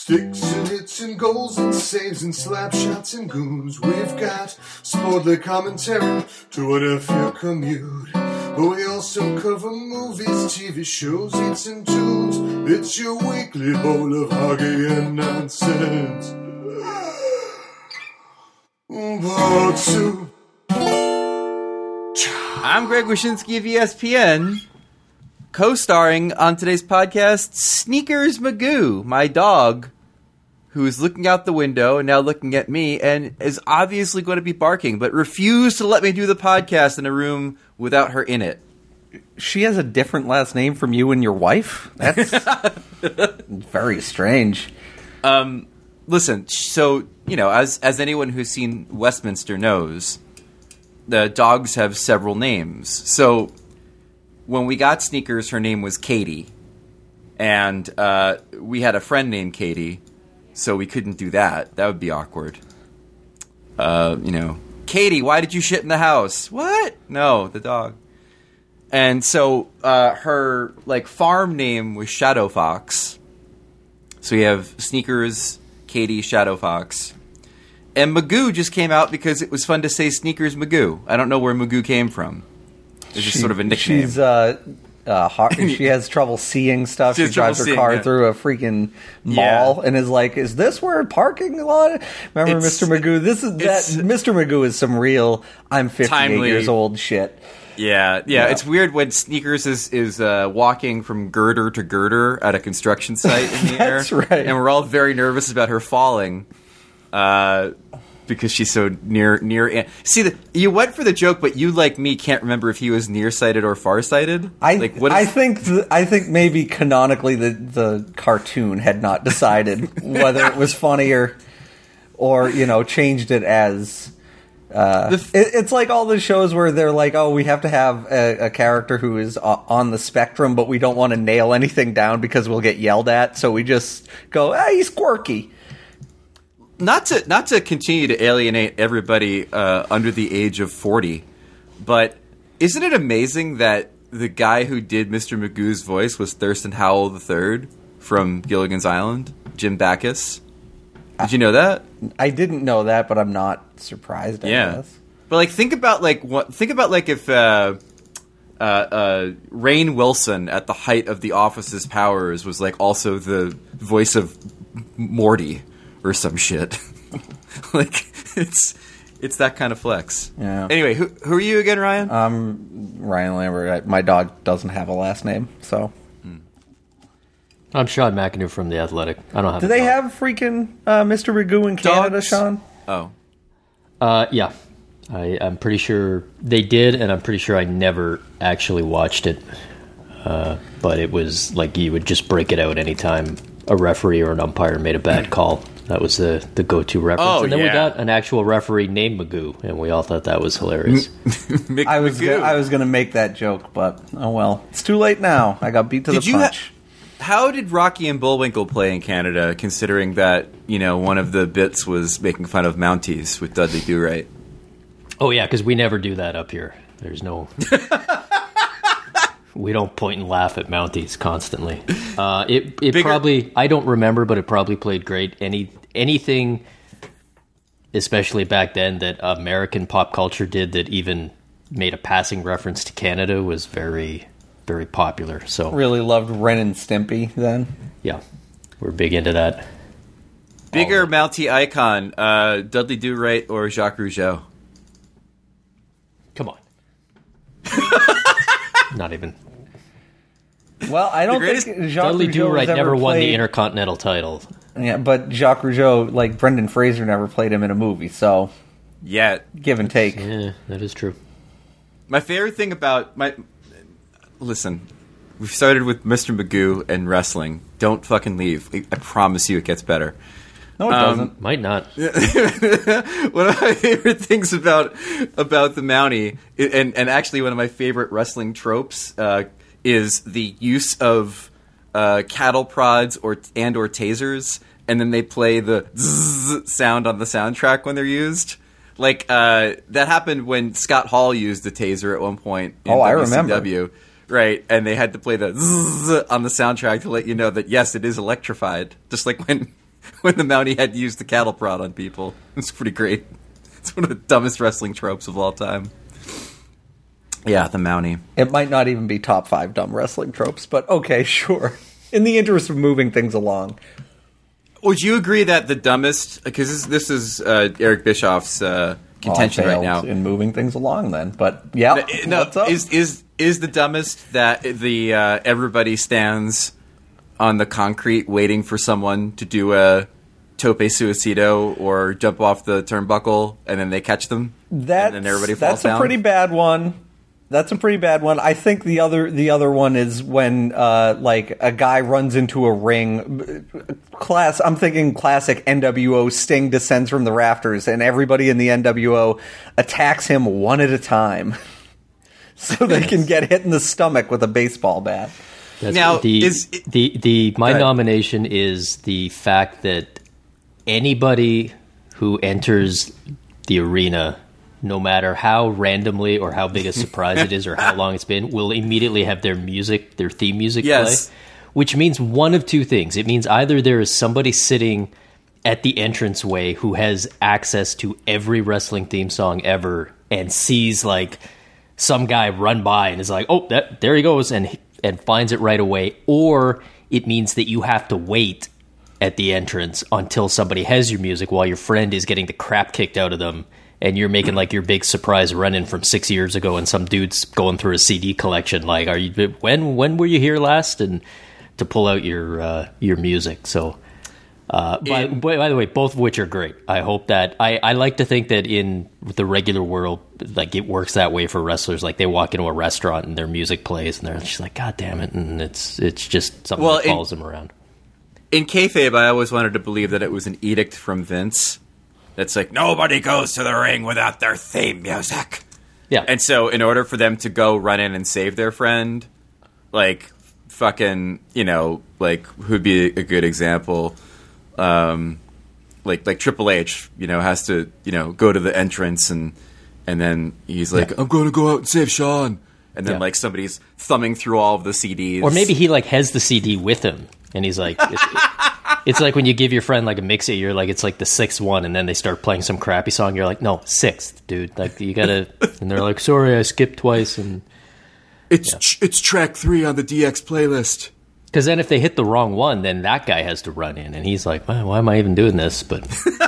Sticks and hits and goals and saves and slap shots and goons. We've got sportly commentary to whatever your commute. But we also cover movies, TV shows, hits and tunes. It's your weekly bowl of hockey and nonsense. Part two. I'm Greg Wyshynski of ESPN, co-starring on today's podcast, Sneakers Magoo, my dog, who is looking out the window and now looking at me and is obviously going to be barking, but refused to let me do the podcast in a room without her in it. She has a different last name from you and your wife? That's very strange. Listen, so, you know, as anyone who's seen Westminster knows, the dogs have several names. So when we got Sneakers, her name was Katie. And we had a friend named Katie, so we couldn't do that. That would be awkward. Katie, why did you shit in the house? What? No, the dog. And so her farm name was Shadow Fox. So we have Sneakers, Katie, Shadow Fox. And Magoo just came out because it was fun to say Sneakers Magoo. I don't know where Magoo came from. It's just sort of a nickname. She's she has trouble seeing stuff. She drives her car through a freaking mall and is like, "Is this where parking lot?" Remember Mr. Magoo? Mr. Magoo is some real I'm 58 years old shit. Yeah. It's weird when Sneakers is walking from girder to girder at a construction site in the air. That's right. And we're all very nervous about her falling because she's so near. See, you went for the joke, but you, like me, can't remember if he was nearsighted or farsighted. I think maybe canonically the cartoon had not decided whether it was funnier or, changed it as... it's like all the shows where they're like, oh, we have to have a character who is on the spectrum, but we don't want to nail anything down because we'll get yelled at, so we just go, he's quirky. Not to continue to alienate everybody under the age of 40, but isn't it amazing that the guy who did Mr. Magoo's voice was Thurston Howell III from Gilligan's Island, Jim Backus? Did you know that? I didn't know that, but I'm not surprised. I guess. But think about if Rainn Wilson at the height of The Office's powers was also the voice of Morty or some shit. It's that kind of flex. Yeah. Anyway, who are you again, Ryan? Ryan Lambert. My dog doesn't have a last name, so. I'm Sean McInerney from The Athletic. I don't have. Do they have freaking Mr. Magoo in Canada, dogs? Sean? Oh. Yeah. I'm pretty sure they did, and I'm pretty sure I never actually watched it. But it was like you would just break it out anytime a referee or an umpire made a bad call. That was the go-to reference. Oh, and then we got an actual referee named Magoo, and we all thought that was hilarious. I was going to make that joke, but oh well. It's too late now. I got beat to the punch. How did Rocky and Bullwinkle play in Canada, considering that, one of the bits was making fun of Mounties with Dudley Do-Right? Oh, yeah, because we never do that up here. There's no... We don't point and laugh at Mounties constantly. It probably... I don't remember, but it probably played great. Anything, especially back then, that American pop culture did that even made a passing reference to Canada was very... very popular. So really loved Ren and Stimpy then. Yeah, we're big into that. Bigger Mountie icon, Dudley Do-Right or Jacques Rougeau? Come on. Not even. Well, I don't think Jacques Dudley Do-Right never won played... the Intercontinental title. Yeah, but Jacques Rougeau, Brendan Fraser, never played him in a movie, so yeah, give and take. Yeah, that is true. My favorite thing about Listen, we've started with Mr. Magoo and wrestling. Don't fucking leave. I promise you it gets better. No, it doesn't. Might not. One of my favorite things about the Mountie, and actually one of my favorite wrestling tropes, is the use of cattle prods or tasers, and then they play the zzz sound on the soundtrack when they're used. That happened when Scott Hall used the taser at one point in WCW. I remember. Right, and they had to play the zzz on the soundtrack to let you know that, yes, it is electrified. Just like when when the Mountie had to use the cattle prod on people. It's pretty great. It's one of the dumbest wrestling tropes of all time. Yeah, the Mountie. It might not even be top 5 dumb wrestling tropes, but okay, sure. In the interest of moving things along. Would you agree that the dumbest... Because this is Eric Bischoff's contention right now. In moving things along, then. But, yeah, no, what's up? Is the dumbest that the everybody stands on the concrete waiting for someone to do a tope suicido or jump off the turnbuckle, and then they catch them, and then everybody falls down? That's a pretty bad one. That's a pretty bad one. I think the other one is when like a guy runs into a ring. I'm thinking classic NWO. Sting descends from the rafters, and everybody in the NWO attacks him one at a time, so they can get hit in the stomach with a baseball bat. Now, my nomination is the fact that anybody who enters the arena, no matter how randomly or how big a surprise it is or how long it's been, will immediately have their theme music play. Which means one of two things. It means either there is somebody sitting at the entranceway who has access to every wrestling theme song ever and sees like some guy run by and is like, oh, there he goes, and finds it right away. Or it means that you have to wait at the entrance until somebody has your music while your friend is getting the crap kicked out of them, and you're making like your big surprise run-in from 6 years ago, and some dude's going through a CD collection. Like, when were you here last? And to pull out your music. So, by the way, both of which are great. I hope that I like to think that in the regular world, like it works that way for wrestlers. Like they walk into a restaurant and their music plays, and they're just like, God damn it, and it's just something that follows them around. In kayfabe, I always wanted to believe that it was an edict from Vince. That's like, nobody goes to the ring without their theme music. Yeah. And so in order for them to go run in and save their friend, like fucking, like who'd be a good example? Like Triple H, has to, go to the entrance and then he's like, I'm going to go out and save Shawn. And then like somebody's thumbing through all of the CDs. Or maybe he like has the CD with him and he's like, it's like when you give your friend like a mix it, you're like, it's like the 6th one, and then they start playing some crappy song. You're like, no, 6th, dude. Like you gotta, and they're like, sorry, I skipped twice. And it's track 3 on the DX playlist. Because then if they hit the wrong one, then that guy has to run in, and he's like, well, why am I even doing this? But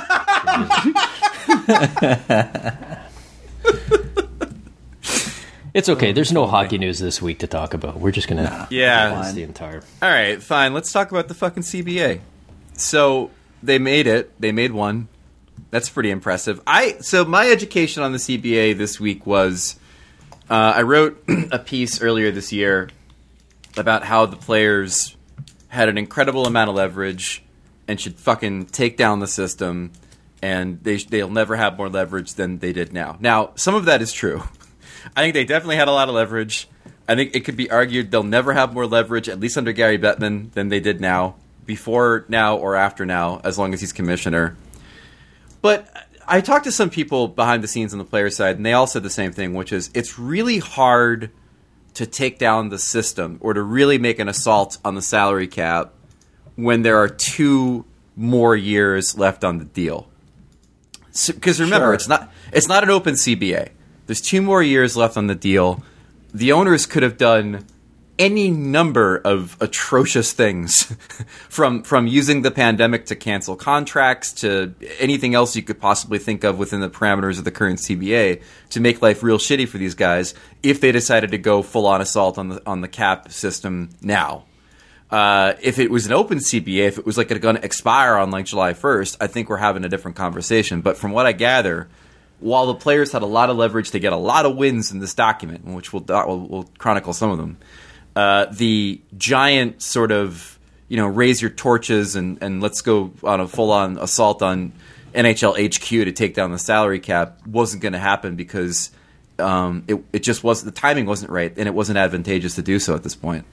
it's okay. There's no hockey news this week to talk about. We're just going to the entire... All right, fine. Let's talk about the fucking CBA. So they made it. They made one. That's pretty impressive. So my education on the CBA this week was I wrote a piece earlier this year about how the players had an incredible amount of leverage and should fucking take down the system, and they'll never have more leverage than they did now. Now, some of that is true. I think they definitely had a lot of leverage. I think it could be argued they'll never have more leverage, at least under Gary Bettman, than they did now, before now or after now, as long as he's commissioner. But I talked to some people behind the scenes on the player side, and they all said the same thing, which is it's really hard to take down the system or to really make an assault on the salary cap when there are 2 more years left on the deal. Because remember, it's not an open CBA. There's 2 more years left on the deal. The owners could have done any number of atrocious things, from using the pandemic to cancel contracts to anything else you could possibly think of within the parameters of the current CBA to make life real shitty for these guys if they decided to go full-on assault on the cap system now. If it was an open CBA, if it was like going to expire on like July 1st, I think we're having a different conversation. But from what I gather, while the players had a lot of leverage to get a lot of wins in this document, which we'll chronicle some of them, the giant sort of, raise your torches and let's go on a full-on assault on NHL HQ to take down the salary cap wasn't going to happen because it just wasn't, the timing wasn't right, and it wasn't advantageous to do so at this point.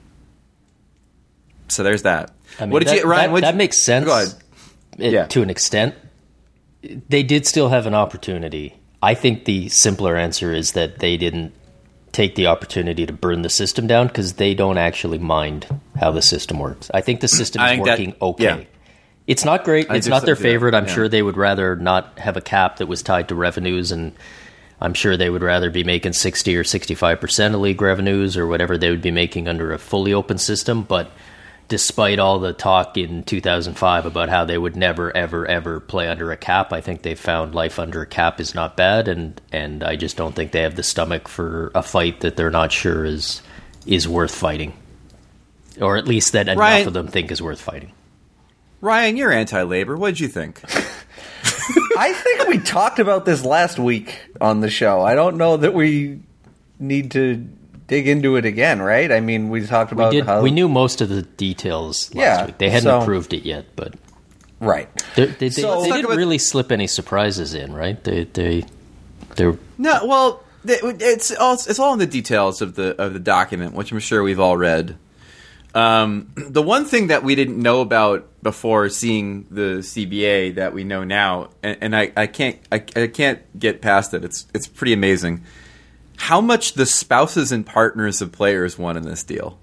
So there's that. I mean, that makes sense. Go ahead. To an extent. They did still have an opportunity. I think the simpler answer is that they didn't take the opportunity to burn the system down because they don't actually mind how the system works. I think the system is working okay. It's not great. It's not their favorite. I'm yeah. sure they would rather not have a cap that was tied to revenues, and I'm sure they would rather be making 60 or 65% of league revenues or whatever they would be making under a fully open system. But despite all the talk in 2005 about how they would never, ever, ever play under a cap, I think they've found life under a cap is not bad, and I just don't think they have the stomach for a fight that they're not sure is worth fighting. Or at least that enough of them think is worth fighting. Ryan, you're anti-labor. What did you think? I think we talked about this last week on the show. I don't know that we need to dig into it again, right? I mean, we talked about we knew most of the details last week. They hadn't approved it yet, but right. They didn't really slip any surprises in, right? They're no. Well, it's all in the details of the document, which I'm sure we've all read. The one thing that we didn't know about before seeing the CBA that we know now, and I can't get past it. It's pretty amazing how much the spouses and partners of players won in this deal.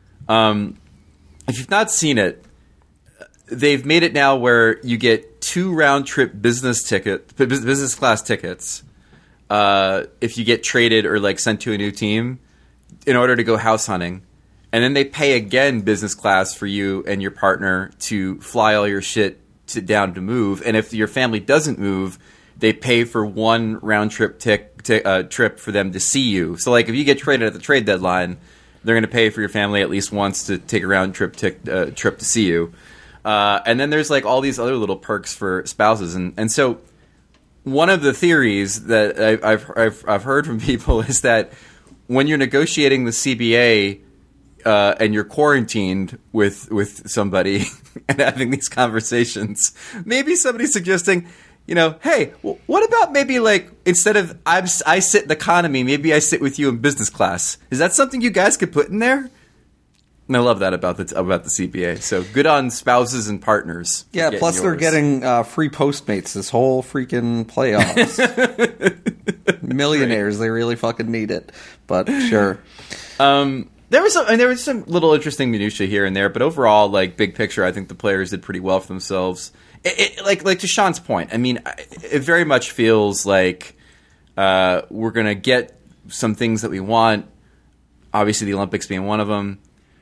If you've not seen it, they've made it now where you get 2 round-trip business class tickets if you get traded or like sent to a new team in order to go house hunting. And then they pay again business class for you and your partner to fly all your shit down to move. And if your family doesn't move, they pay for 1 round trip trip for them to see you. So like if you get traded at the trade deadline, they're going to pay for your family at least once to take a round trip to see you. And then there's like all these other little perks for spouses. And so one of the theories that I've heard from people is that when you're negotiating the CBA, and you're quarantined with somebody and having these conversations, maybe somebody's suggesting, hey, what about maybe like instead of I sit in economy, maybe I sit with you in business class. Is that something you guys could put in there? And I love that about the CBA. So good on spouses and partners. Yeah, plus they're getting free Postmates this whole freaking playoffs. Millionaires, they really fucking need it. But sure. There was some little interesting minutia here and there, but overall, like big picture, I think the players did pretty well for themselves. Like to Sean's point, I mean, it very much feels like we're gonna get some things that we want. Obviously, the Olympics being one of them,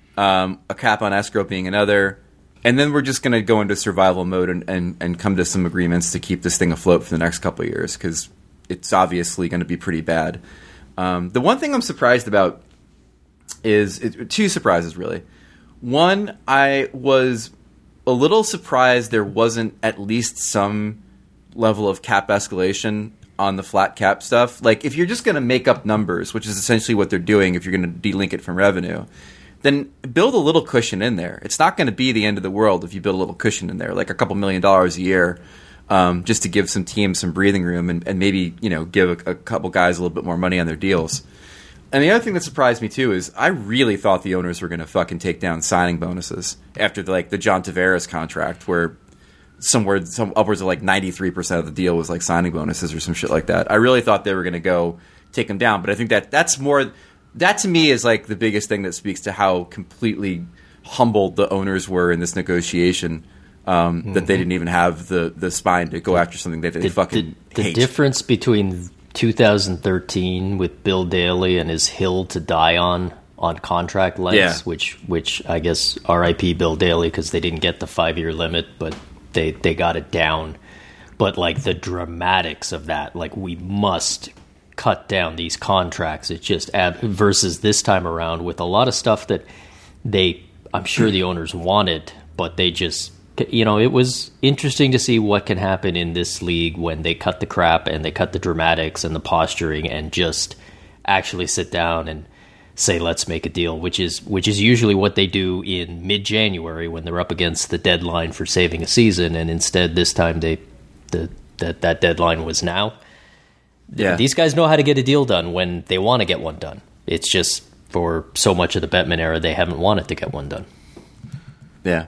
a cap on escrow being another, and then we're just gonna go into survival mode and come to some agreements to keep this thing afloat for the next couple of years because it's obviously going to be pretty bad. The one thing I'm surprised about is 2 surprises, really. One, I was a little surprised there wasn't at least some level of cap escalation on the flat cap stuff. Like, if you're just going to make up numbers, which is essentially what they're doing if you're going to delink it from revenue, then build a little cushion in there. It's not going to be the end of the world if you build a little cushion in there, like a couple $1 million a year, just to give some teams some breathing room and maybe, give a couple guys a little bit more money on their deals. And the other thing that surprised me, too, is I really thought the owners were going to fucking take down signing bonuses after, the John Tavares contract, where some upwards of, 93% of the deal was, signing bonuses or some shit like that. I really thought they were going to go take them down. But I think that's more – that, to me, is, the biggest thing that speaks to how completely humbled the owners were in this negotiation, that they didn't even have the spine to go after something that they fucking hate. The difference between – 2013 with Bill Daly and his hill to die on contract lengths, which I guess RIP Bill Daly because they didn't get the 5-year limit, but they got it down. But the dramatics of that, we must cut down these contracts. It's just versus this time around with a lot of stuff that I'm sure the owners wanted, but they just. It was interesting to see what can happen in this league when they cut the crap and they cut the dramatics and the posturing and just actually sit down and say, let's make a deal, which is usually what they do in mid-January when they're up against the deadline for saving a season. And instead, this time that deadline was now. Yeah. These guys know how to get a deal done when they want to get one done. It's just for so much of the Bettman era, they haven't wanted to get one done. Yeah.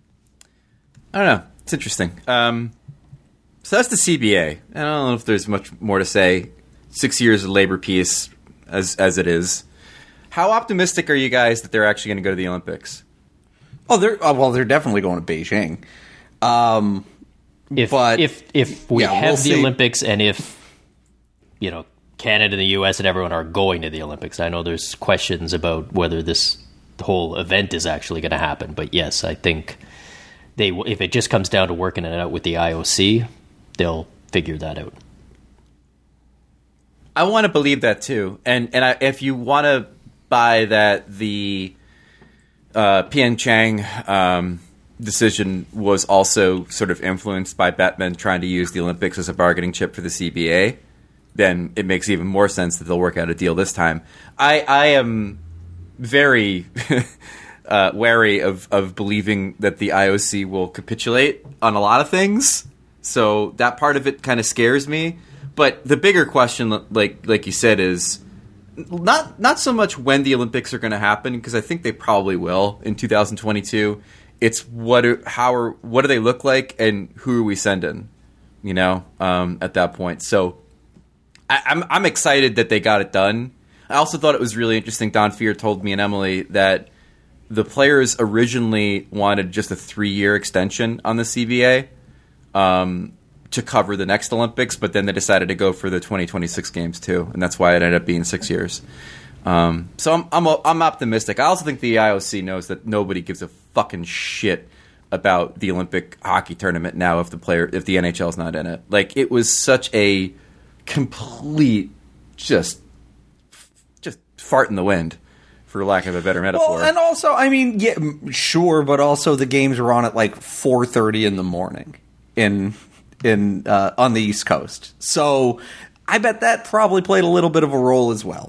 I don't know. It's interesting. So that's the CBA. I don't know if there's much more to say. 6 years of labor peace as it is. How optimistic are you guys that they're actually going to go to the Olympics? Oh, they're definitely going to Beijing. If we have we'll the see. Olympics, and if Canada and the US and everyone are going to the Olympics, I know there's questions about whether this whole event is actually going to happen. But yes, I think if it just comes down to working it out with the IOC, they'll figure that out. I want to believe that too, and if you want to buy that the Pyeongchang decision was also sort of influenced by Batman trying to use the Olympics as a bargaining chip for the CBA, then it makes even more sense that they'll work out a deal this time. I am very wary of believing that the IOC will capitulate on a lot of things, so that part of it kind of scares me. But the bigger question, like you said, is not so much when the Olympics are going to happen, because I think they probably will in 2022. It's what do they look like, and who are we sending? At that point. So I'm excited that they got it done. I also thought it was really interesting. Don Fear told me and Emily that the players originally wanted just a 3-year extension on the CBA to cover the next Olympics, but then they decided to go for the 2026 games too, and that's why it ended up being 6 years. So I'm optimistic. I also think the IOC knows that nobody gives a fucking shit about the Olympic hockey tournament now if the NHL's not in it. Like, it was such a complete just fart in the wind, for lack of a better metaphor. Well, and also, I mean, yeah, sure, but also the games are on at like 4:30 in the morning on the East Coast. So I bet that probably played a little bit of a role as well.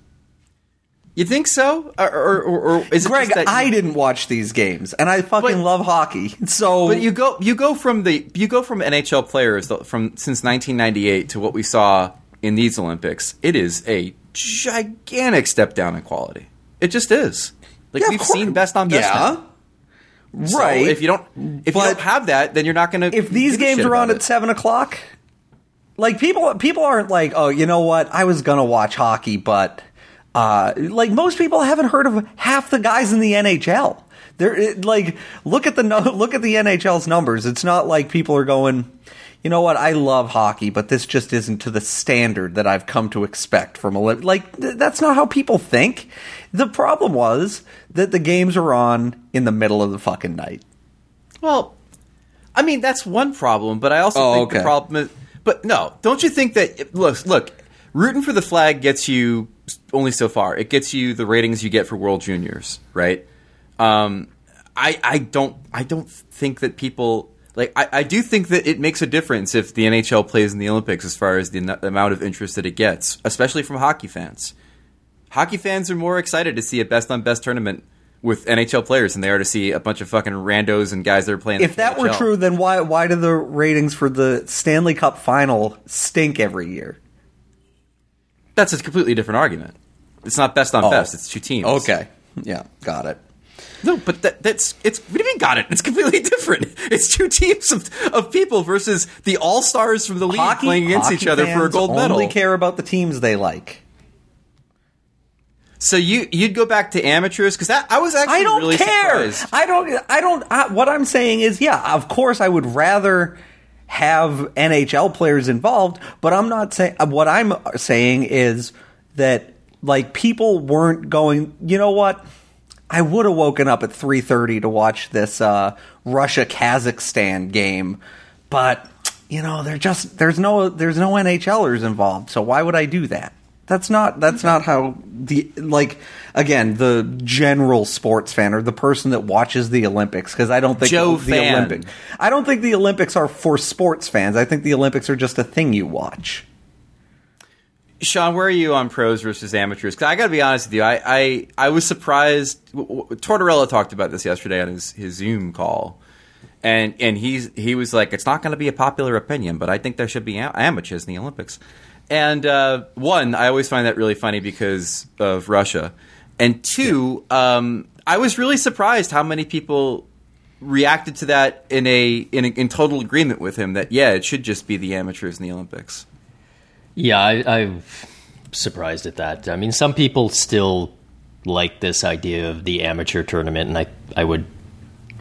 You think so, or is it Greg? just that I didn't watch these games, and I fucking love hockey. So, but you go from NHL players since 1998 to what we saw in these Olympics. It is a gigantic step down in quality. It just is. Like, we've seen best on best. Yeah. Now. Right. So if you don't have that, then you're not going to. If these games are on at 7:00, like people aren't like, oh, you know what? I was gonna watch hockey, but like most people haven't heard of half the guys in the NHL. They're like, look at the NHL's numbers. It's not like people are going, you know what? I love hockey, but this just isn't to the standard that I've come to expect from that's not how people think. The problem was that the games are on in the middle of the fucking night. Well, I mean, that's one problem, but I also think the problem is... But no, don't you think that... Look, rooting for the flag gets you only so far. It gets you the ratings you get for World Juniors, right? I don't think that people... Like, I do think that it makes a difference if the NHL plays in the Olympics as far as the amount of interest that it gets, especially from hockey fans. Hockey fans are more excited to see a best-on-best tournament with NHL players than they are to see a bunch of fucking randos and guys that are playing. If that were true, then why do the ratings for the Stanley Cup Final stink every year? That's a completely different argument. It's not best on best; it's two teams. Okay, yeah, got it. No, but it's what do you mean got it? It's completely different. It's two teams of people versus the all-stars from the league playing against each other for a gold medal. Only care about the teams they like. So you'd go back to amateurs, because I was actually really surprised. I don't. What I'm saying is, yeah, of course, I would rather have NHL players involved, but I'm not saying. What I'm saying is that, like, people weren't going. You know what? I would have woken up at 3:30 to watch this Russia-Kazakhstan game, but you know, there's no NHLers involved. So why would I do that? That's not how the general sports fan or the person that watches the Olympics, because I don't think I don't think the Olympics are for sports fans. I think the Olympics are just a thing you watch. Sean, where are you on pros versus amateurs? Because I got to be honest with you, I was surprised. Tortorella talked about this yesterday on his Zoom call, and he was like, it's not going to be a popular opinion, but I think there should be amateurs in the Olympics. And one, I always find that really funny because of Russia, and two, I was really surprised how many people reacted to that in total agreement with him that it should just be the amateurs in the Olympics. Yeah, I'm surprised at that. I mean, some people still like this idea of the amateur tournament, and I would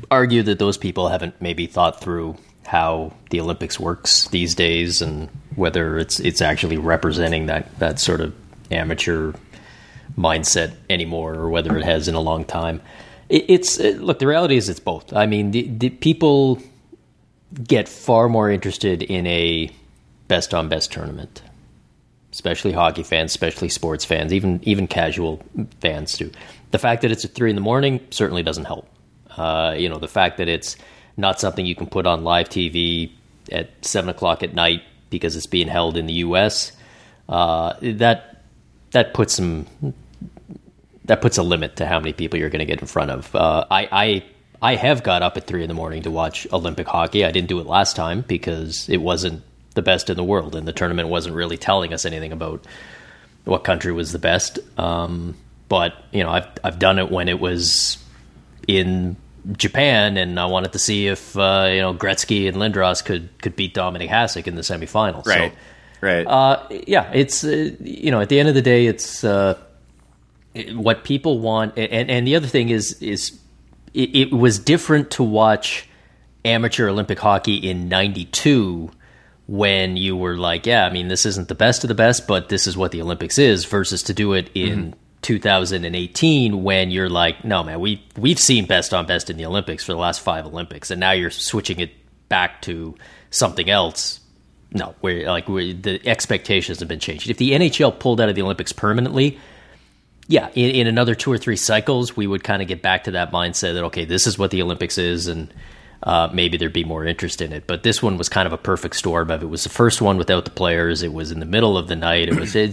argue that those people haven't maybe thought through how the Olympics works these days and whether it's actually representing that sort of amateur mindset anymore, or whether it has in a long time. Look, the reality is it's both. I mean, the people get far more interested in a best-on-best tournament, especially hockey fans, especially sports fans, even casual fans too. The fact that it's at 3 a.m. certainly doesn't help. The fact that it's not something you can put on live TV at 7 o'clock at night because it's being held in the U.S., that puts a limit to how many people you're going to get in front of. I have got up at 3 a.m. to watch Olympic hockey. I didn't do it last time because it wasn't the best in the world, and the tournament wasn't really telling us anything about what country was the best. But I've done it when it was in Japan, and I wanted to see if Gretzky and Lindros could beat Dominik Hasek in the semifinals. Right. So, right. It's at the end of the day, it's what people want, and the other thing is it was different to watch amateur Olympic hockey in '92 when you were like, this isn't the best of the best, but this is what the Olympics is, versus to do it in 2018 when you're like, no, man, we've seen best on best in the Olympics for the last 5 Olympics, and now you're switching it back to something else. No, the expectations have been changed. If the NHL pulled out of the Olympics permanently, in another 2 or 3 cycles, we would kind of get back to that mindset that, okay, this is what the Olympics is, and maybe there'd be more interest in it. But this one was kind of a perfect storm of it. Was the first one without the players. It was in the middle of the night.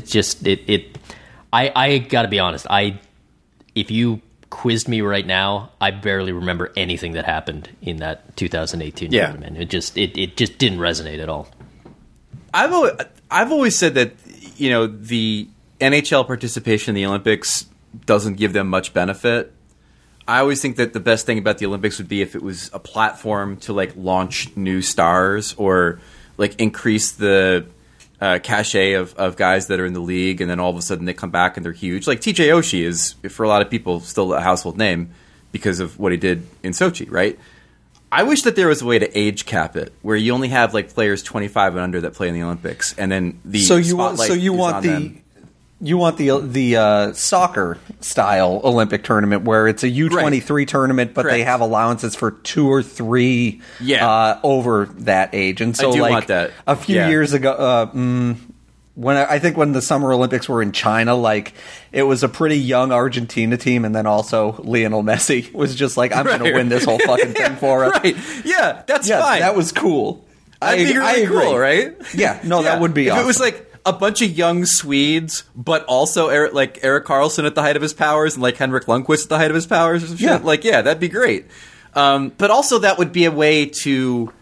I got to be honest. If you quizzed me right now, I barely remember anything that happened in that 2018 tournament. It just didn't resonate at all. I've always said that the NHL participation in the Olympics doesn't give them much benefit. I always think that the best thing about the Olympics would be if it was a platform to launch new stars or increase the cachet of guys that are in the league, and then all of a sudden they come back and they're huge. Like TJ Oshie is, for a lot of people, still a household name because of what he did in Sochi, right? I wish that there was a way to age cap it, where you only have players 25 and under that play in the Olympics, and then the spotlight is on them. You want the soccer style Olympic tournament where it's a U23 tournament, but they have allowances for 2 or 3 over that age. And so, I do want that. A few years ago, when the Summer Olympics were in China, it was a pretty young Argentina team, and then also Lionel Messi was just I'm going to win this whole fucking thing for us. Right? Yeah, that's fine. That was cool. That'd be really cool, right? Yeah, no, that would be awesome. If it was a bunch of young Swedes, but also Erik Karlsson at the height of his powers and Henrik Lundqvist at the height of his powers or some shit. That'd be great. But also that would be a way to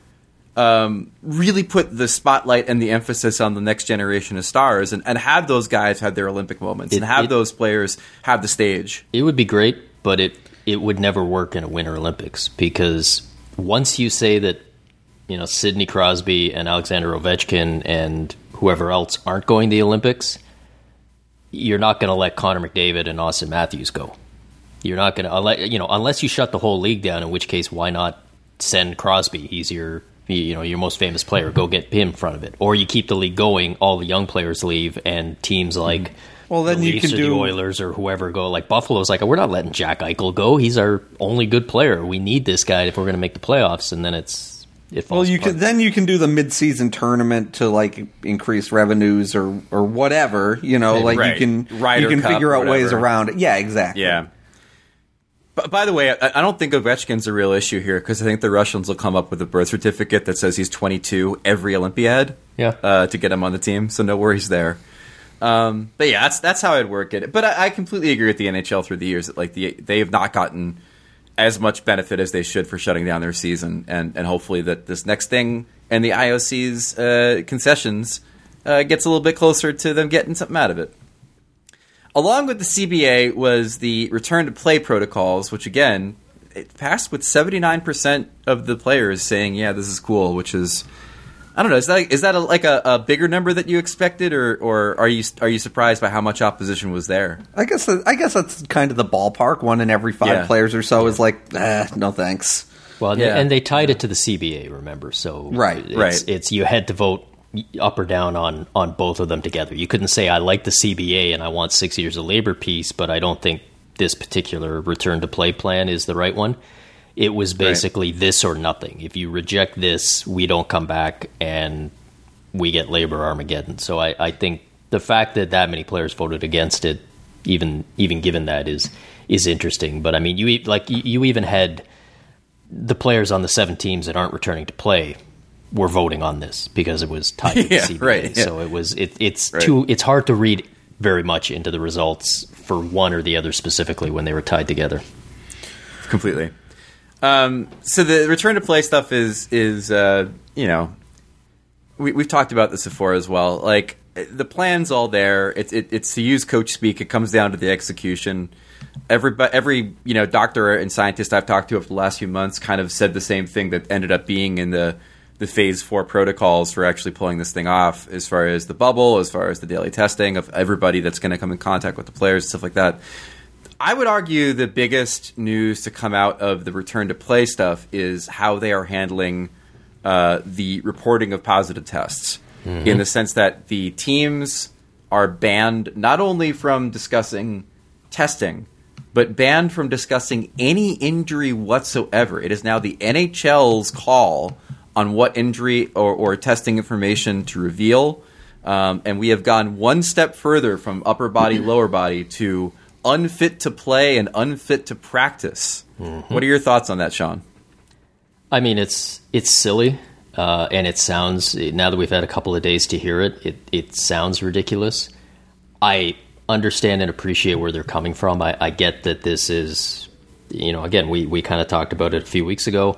really put the spotlight and the emphasis on the next generation of stars and have those guys have their Olympic moments and have those players have the stage. It would be great, but it would never work in a Winter Olympics, because once you say that Sidney Crosby and Alexander Ovechkin and whoever else aren't going to the Olympics, you're not going to let Connor McDavid and Austin Matthews go. You're not going to, unless you shut the whole league down, in which case, why not send Crosby? He's your most famous player. Go get him in front of it. Or you keep the league going, all the young players leave, and teams like the Leafs or the Oilers or whoever go. Buffalo's we're not letting Jack Eichel go. He's our only good player. We need this guy if we're going to make the playoffs, and then it falls apart. You can do the mid-season tournament to increase revenues or whatever, you can figure out ways around it. Yeah, exactly. Yeah. But by the way, I don't think Ovechkin's a real issue here, because I think the Russians will come up with a birth certificate that says he's 22 every Olympiad to get him on the team. So no worries there. But yeah, that's how I'd work it. But I completely agree with the NHL through the years that they have not gotten as much benefit as they should for shutting down their season, and hopefully that this next thing and the IOC's concessions gets a little bit closer to them getting something out of it. Along with the CBA was the return to play protocols, which again, it passed with 79% of the players saying, yeah, this is cool, which is, I don't know, is that a bigger number that you expected, or are you surprised by how much opposition was there? I guess that's kind of the ballpark. 1 in every 5 players or so is no thanks. Well, and they tied it to the CBA, remember? So it's you had to vote up or down on both of them together. You couldn't say, I like the CBA and I want 6 years of labor peace, but I don't think this particular return to play plan is the right one. It was basically this or nothing. If you reject this, we don't come back and we get labor Armageddon. So I think the fact that many players voted against it, even given that, is interesting. But I mean, you even had the players on the 7 teams that aren't returning to play were voting on this because it was tied to the CBA. Right, yeah. So it's hard to read very much into the results for one or the other specifically when they were tied together. Completely. So the return to play stuff is we've talked about this before as well. Like, the plan's all there. It's to use coach speak. It comes down to the execution. Every doctor and scientist I've talked to over the last few months kind of said the same thing that ended up being in the phase 4 protocols for actually pulling this thing off, as far as the bubble, as far as the daily testing of everybody that's going to come in contact with the players, stuff like that. I would argue the biggest news to come out of the return to play stuff is how they are handling the reporting of positive tests, in the sense that the teams are banned not only from discussing testing, but banned from discussing any injury whatsoever. It is now the NHL's call on what injury or testing information to reveal. And we have gone one step further from upper body, lower body to unfit to play and unfit to practice. What are your thoughts on that, Sean? I mean, it's silly. And it sounds, now that we've had a couple of days to hear it sounds ridiculous. I understand and appreciate where they're coming from. I get that this is, again, we kind of talked about it a few weeks ago.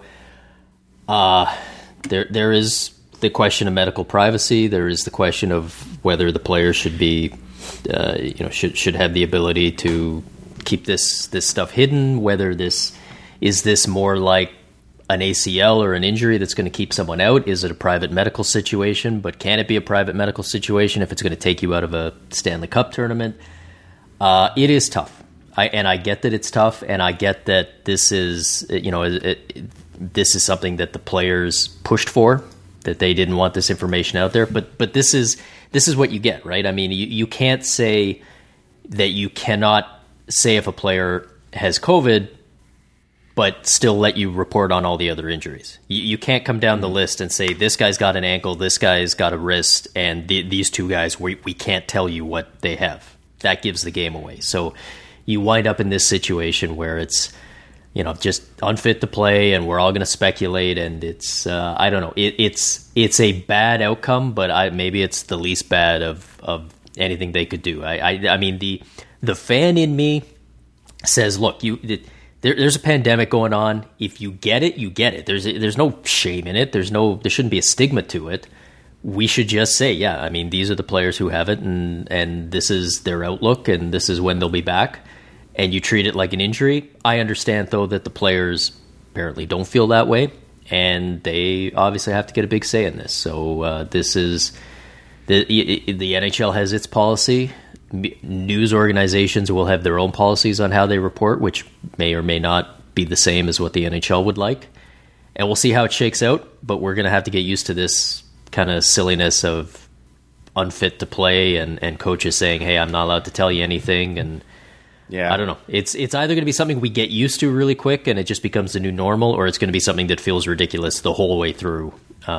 There is the question of medical privacy. There is the question of whether the players should be, should have the ability to keep this stuff hidden. Whether this more like an ACL or an injury that's going to keep someone out. Is it a private medical situation? But can it be a private medical situation if it's going to take you out of a Stanley Cup tournament? It is tough. I get that it's tough, and I get that this is, this is something that the players pushed for, that they didn't want this information out there. But this is what you get, right? I mean, you can't say that you cannot say if a player has COVID, but still let you report on all the other injuries. You can't come down the list and say, this guy's got an ankle, this guy's got a wrist, and these two guys, we can't tell you what they have. That gives the game away. So you wind up in this situation where it's, just unfit to play, and we're all going to speculate, and it's, I don't know. It's a bad outcome, but maybe it's the least bad of anything they could do. I mean, the fan in me says, look, There's a pandemic going on. If you get it, you get it. There's no shame in it. There shouldn't be a stigma to it. We should just say, yeah, I mean, these are the players who have it, and this is their outlook, and this is when they'll be back. And you treat it like an injury. I understand, though, that the players apparently don't feel that way, and they obviously have to get a big say in this. So this is the NHL has its policy. News organizations will have their own policies on how they report, which may or may not be the same as what the NHL would like. And we'll see how it shakes out, but we're going to have to get used to this kind of silliness of unfit to play and coaches saying, hey, I'm not allowed to tell you anything. And I don't know. It's either going to be something we get used to really quick and it just becomes the new normal, or it's going to be something that feels ridiculous the whole way through.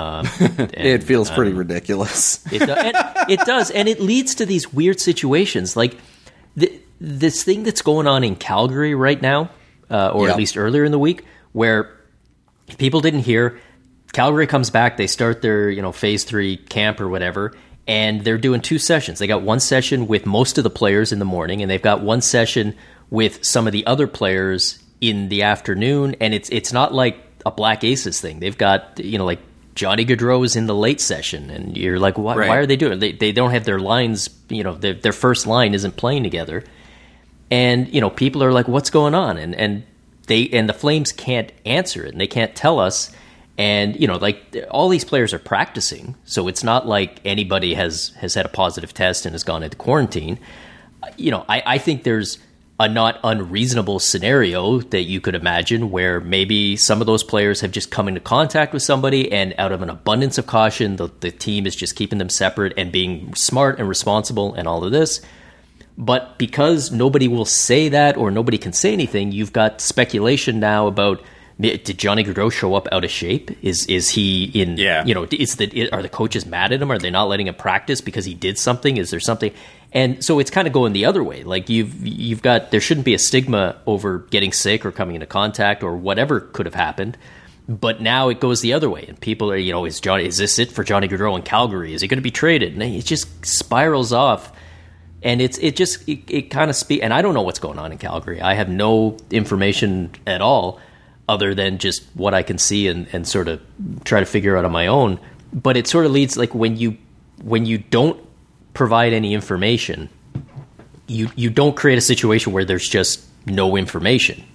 It feels pretty ridiculous. It does, and it leads to these weird situations, like this thing that's going on in Calgary right now, or at least earlier in the week, where people didn't hear. Calgary comes back, they start their phase 3 camp or whatever, and they're doing 2 sessions. They got one session with most of the players in the morning, and they've got one session with some of the other players in the afternoon. And it's not like a Black Aces thing. They've got like Johnny Gaudreau is in the late session, and you're like, why are they doing it? They don't have their lines, their first line isn't playing together. And, people are like, what's going on? And the Flames can't answer it, and they can't tell us. And, all these players are practicing, so it's not like anybody has had a positive test and has gone into quarantine. I think there's a not unreasonable scenario that you could imagine where maybe some of those players have just come into contact with somebody, and out of an abundance of caution, the team is just keeping them separate and being smart and responsible and all of this. But because nobody will say that, or nobody can say anything, you've got speculation now about, did Johnny Gaudreau show up out of shape? Is he in? Yeah. You know, are the coaches mad at him? Are they not letting him practice because he did something? Is there something? And so it's kind of going the other way. Like you've got, there shouldn't be a stigma over getting sick or coming into contact or whatever could have happened. But now it goes the other way, and people are, is this it for Johnny Gaudreau in Calgary? Is he going to be traded? And it just spirals off. And it kind of speaks, and I don't know what's going on in Calgary. I have no information at all other than just what I can see and sort of try to figure out on my own. But it sort of leads, like, when you don't provide any information, you don't create a situation where there's just no information.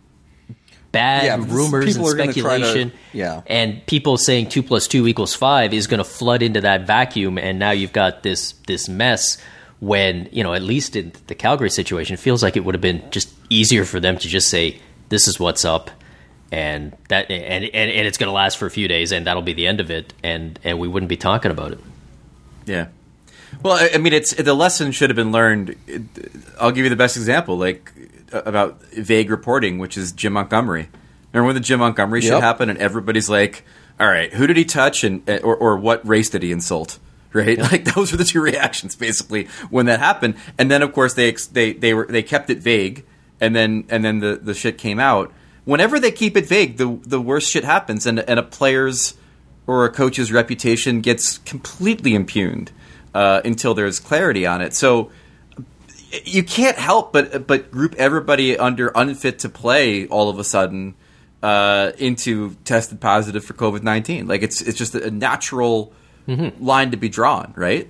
Bad rumors and speculation, and people saying 2 + 2 = 5 is going to flood into that vacuum, and now you've got this mess. When, at least in the Calgary situation, it feels like it would have been just easier for them to just say, this is what's up, and it's going to last for a few days, and that'll be the end of it, and we wouldn't be talking about it. Yeah. Well, I mean, the lesson should have been learned. I'll give you the best example, like about vague reporting, which is Jim Montgomery. Remember when the Jim Montgomery shit happened, and everybody's like, all right, who did he touch, or what race did he insult? Right, like those were the two reactions basically when that happened, and then of course they kept it vague, and then the shit came out. Whenever they keep it vague, the worst shit happens, and a player's or a coach's reputation gets completely impugned until there's clarity on it. So you can't help but group everybody under unfit to play all of a sudden into tested positive for COVID-19. Like it's just a natural. Line to be drawn, right?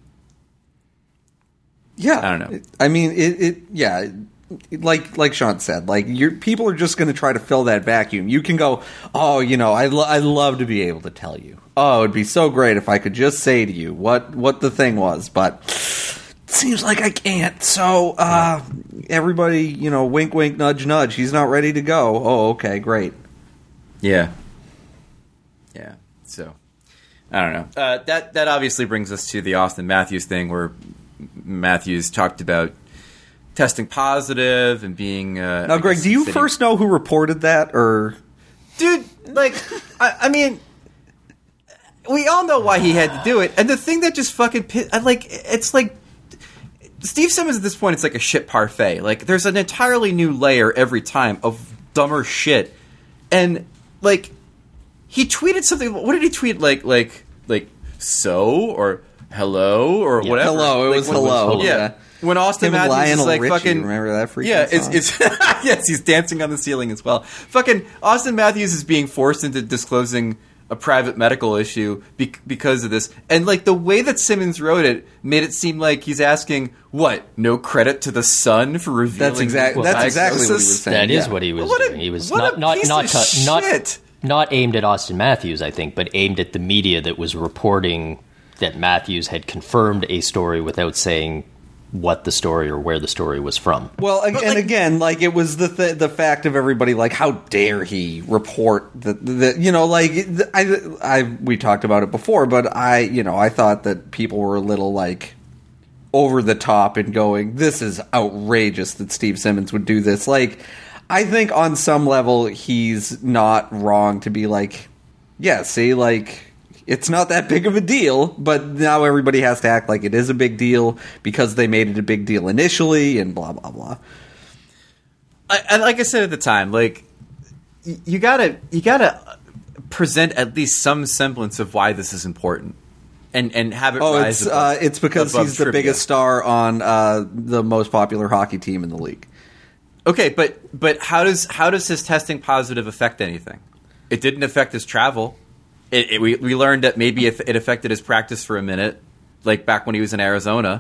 Yeah, I don't know. I mean, like Sean said, like people are just going to try to fill that vacuum. You can go, oh, I'd love to be able to tell you. Oh, it'd be so great if I could just say to you what the thing was, but it seems like I can't. So everybody, wink, wink, nudge, nudge. He's not ready to go. Oh, okay, great. Yeah. So. I don't know. That obviously brings us to the Auston Matthews thing, where Matthews talked about testing positive and being. Now, Greg, do you first know who reported that, or? Dude, like, I mean, we all know why he had to do it, and the thing that just fucking it's like Steve Simmons at this point. It's like a shit parfait. Like, there's an entirely new layer every time of dumber shit, and like. He tweeted something. What did he tweet? Like so or hello or whatever. Hello. It was hello. Yeah. When Auston Matthews is like Richie, fucking. Remember that freaking song? It's yes. He's dancing on the ceiling as well. Fucking Auston Matthews is being forced into disclosing a private medical issue because of this, and like the way that Simmons wrote it made it seem like he's asking what? No credit to the Sun for revealing. That's exactly what he was saying. That is what he was doing. He was not aimed at Auston Matthews, I think, but aimed at the media that was reporting that Matthews had confirmed a story without saying what the story or where the story was from. Well, again, it was the fact of everybody, like, how dare he report we talked about it before, but I thought that people were a little, like, over the top and going, this is outrageous that Steve Simmons would do this. Like, I think on some level he's not wrong to be like, yeah, see, like, it's not that big of a deal, but now everybody has to act like it is a big deal because they made it a big deal initially and blah, blah, blah. And like I said at the time, like, you gotta present at least some semblance of why this is important and have it rise above, it's because he's the biggest star on the most popular hockey team in the league. Okay, but how does his testing positive affect anything? It didn't affect his travel. We learned that maybe it affected his practice for a minute, like back when he was in Arizona.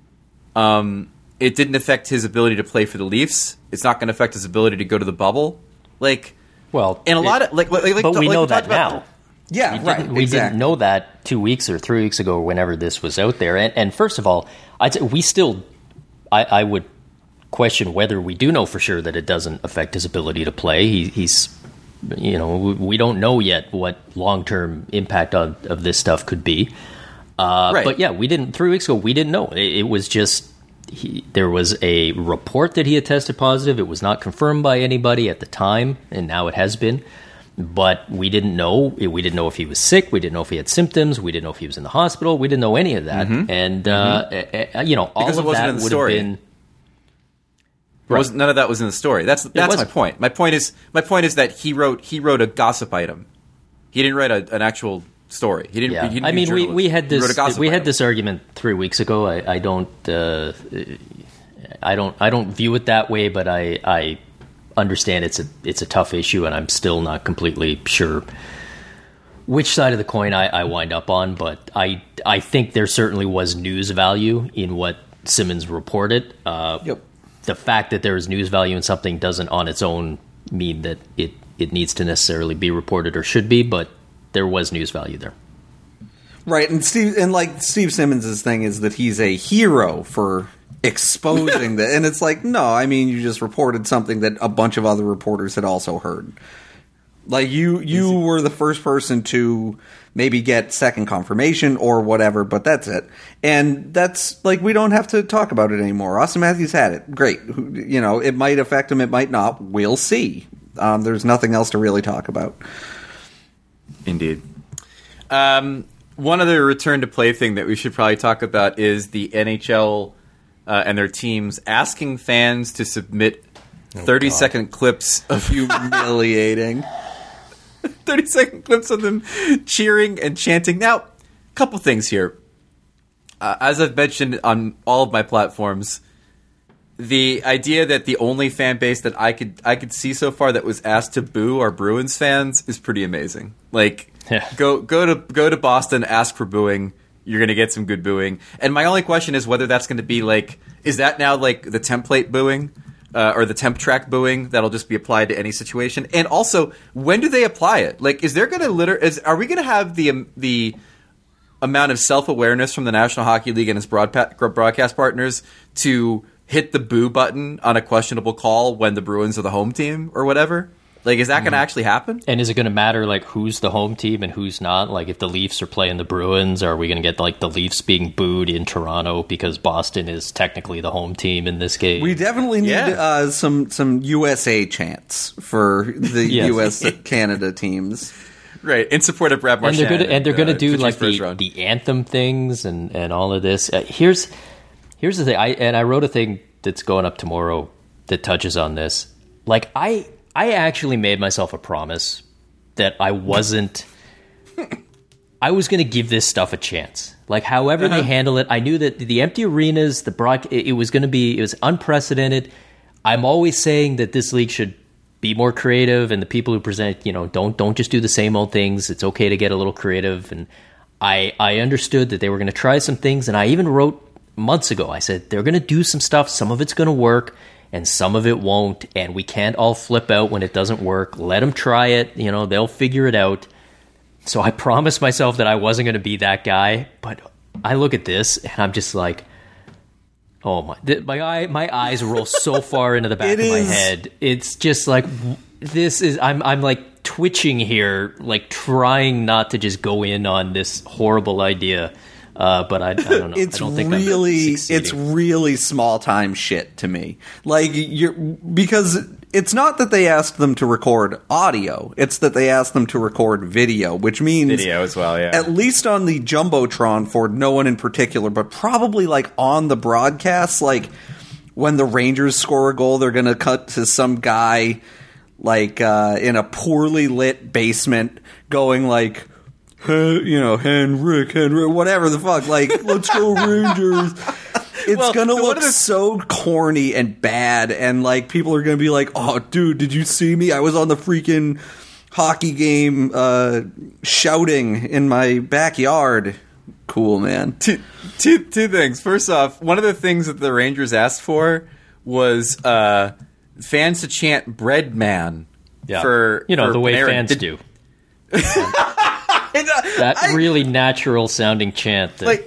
It didn't affect his ability to play for the Leafs. It's not going to affect his ability to go to the bubble. Like, well, and a lot of but we know that now. Yeah, right. We didn't know that 2 weeks or 3 weeks ago, whenever this was out there. And first of all, I'd say I would question whether we do know for sure that it doesn't affect his ability to play. He's, we don't know yet what long-term impact of this stuff could be. Right. But yeah, 3 weeks ago, we didn't know. It was just, there was a report that he had tested positive. It was not confirmed by anybody at the time, and now it has been. But we didn't know. We didn't know if he was sick. We didn't know if he had symptoms. We didn't know if he was in the hospital. We didn't know any of that. Mm-hmm. And, all because of that would have been... Right. None of that was in the story. That's my point. My point is that he wrote a gossip item. He didn't write an actual story. He didn't. Yeah. He didn't I mean, we had this argument 3 weeks ago. I don't view it that way, but I understand it's a tough issue, and I'm still not completely sure which side of the coin I wind up on. But I think there certainly was news value in what Simmons reported. Yep. The fact that there is news value in something doesn't on its own mean that it needs to necessarily be reported or should be, but there was news value there. Right, and Steve Simmons' thing is that he's a hero for exposing that, and it's like, no, I mean, you just reported something that a bunch of other reporters had also heard. Like, you were the first person to maybe get second confirmation or whatever, but that's it. And that's, like, we don't have to talk about it anymore. Austin Matthews had it. Great. It might affect him, it might not. We'll see. There's nothing else to really talk about. Indeed. One other return to play thing that we should probably talk about is the NHL and their teams asking fans to submit 30-second clips of humiliating 30-second clips of them cheering and chanting. Now, a couple things here. As I've mentioned on all of my platforms, the idea that the only fan base that I could see so far that was asked to boo are Bruins fans is pretty amazing. Like, yeah. Go to Boston, ask for booing. You're going to get some good booing. And my only question is whether that's going to be like, is that now like the template booing? Or the temp track booing that'll just be applied to any situation, and also when do they apply it? Like, is there going to are we going to have the amount of self-awareness from the National Hockey League and its broadcast partners to hit the boo button on a questionable call when the Bruins are the home team or whatever? Like, is that going to actually happen? And is it going to matter, like, who's the home team and who's not? Like, if the Leafs are playing the Bruins, are we going to get, like, the Leafs being booed in Toronto because Boston is technically the home team in this game? We definitely need some USA chants for the US-Canada teams. Right, in support of Brad Marchand. And they're going to do, like, the anthem things and all of this. Here's the thing. I wrote a thing that's going up tomorrow that touches on this. Like, I actually made myself a promise that I was going to give this stuff a chance. Like, however they handle it, I knew that the empty arenas, it was unprecedented. I'm always saying that this league should be more creative, and the people who present, don't just do the same old things. It's okay to get a little creative. And I understood that they were going to try some things, and I even wrote months ago, I said, they're going to do some stuff. Some of it's going to work, and some of it won't, and we can't all flip out when it doesn't work. Let them try it. They'll figure it out. So I promised myself that I wasn't going to be that guy, but I look at this, and I'm just like, oh, my eyes roll so far into the back of my head. It's just like, I'm like twitching here, like trying not to just go in on this horrible idea. But I don't know. It's really small time shit to me. Like, because it's not that they asked them to record audio; it's that they asked them to record video, which means video as well. Yeah, at least on the jumbotron for no one in particular, but probably like on the broadcast, like when the Rangers score a goal, they're going to cut to some guy like in a poorly lit basement going like, Henrik, whatever the fuck, like, let's go Rangers. It's gonna look so corny and bad, and like people are gonna be like, oh, dude, did you see me? I was on the freaking hockey game shouting in my backyard. Cool, man. Two things. First off, one of the things that the Rangers asked for was fans to chant "Bread Man." Yeah, for the way fans do. That really natural sounding chant.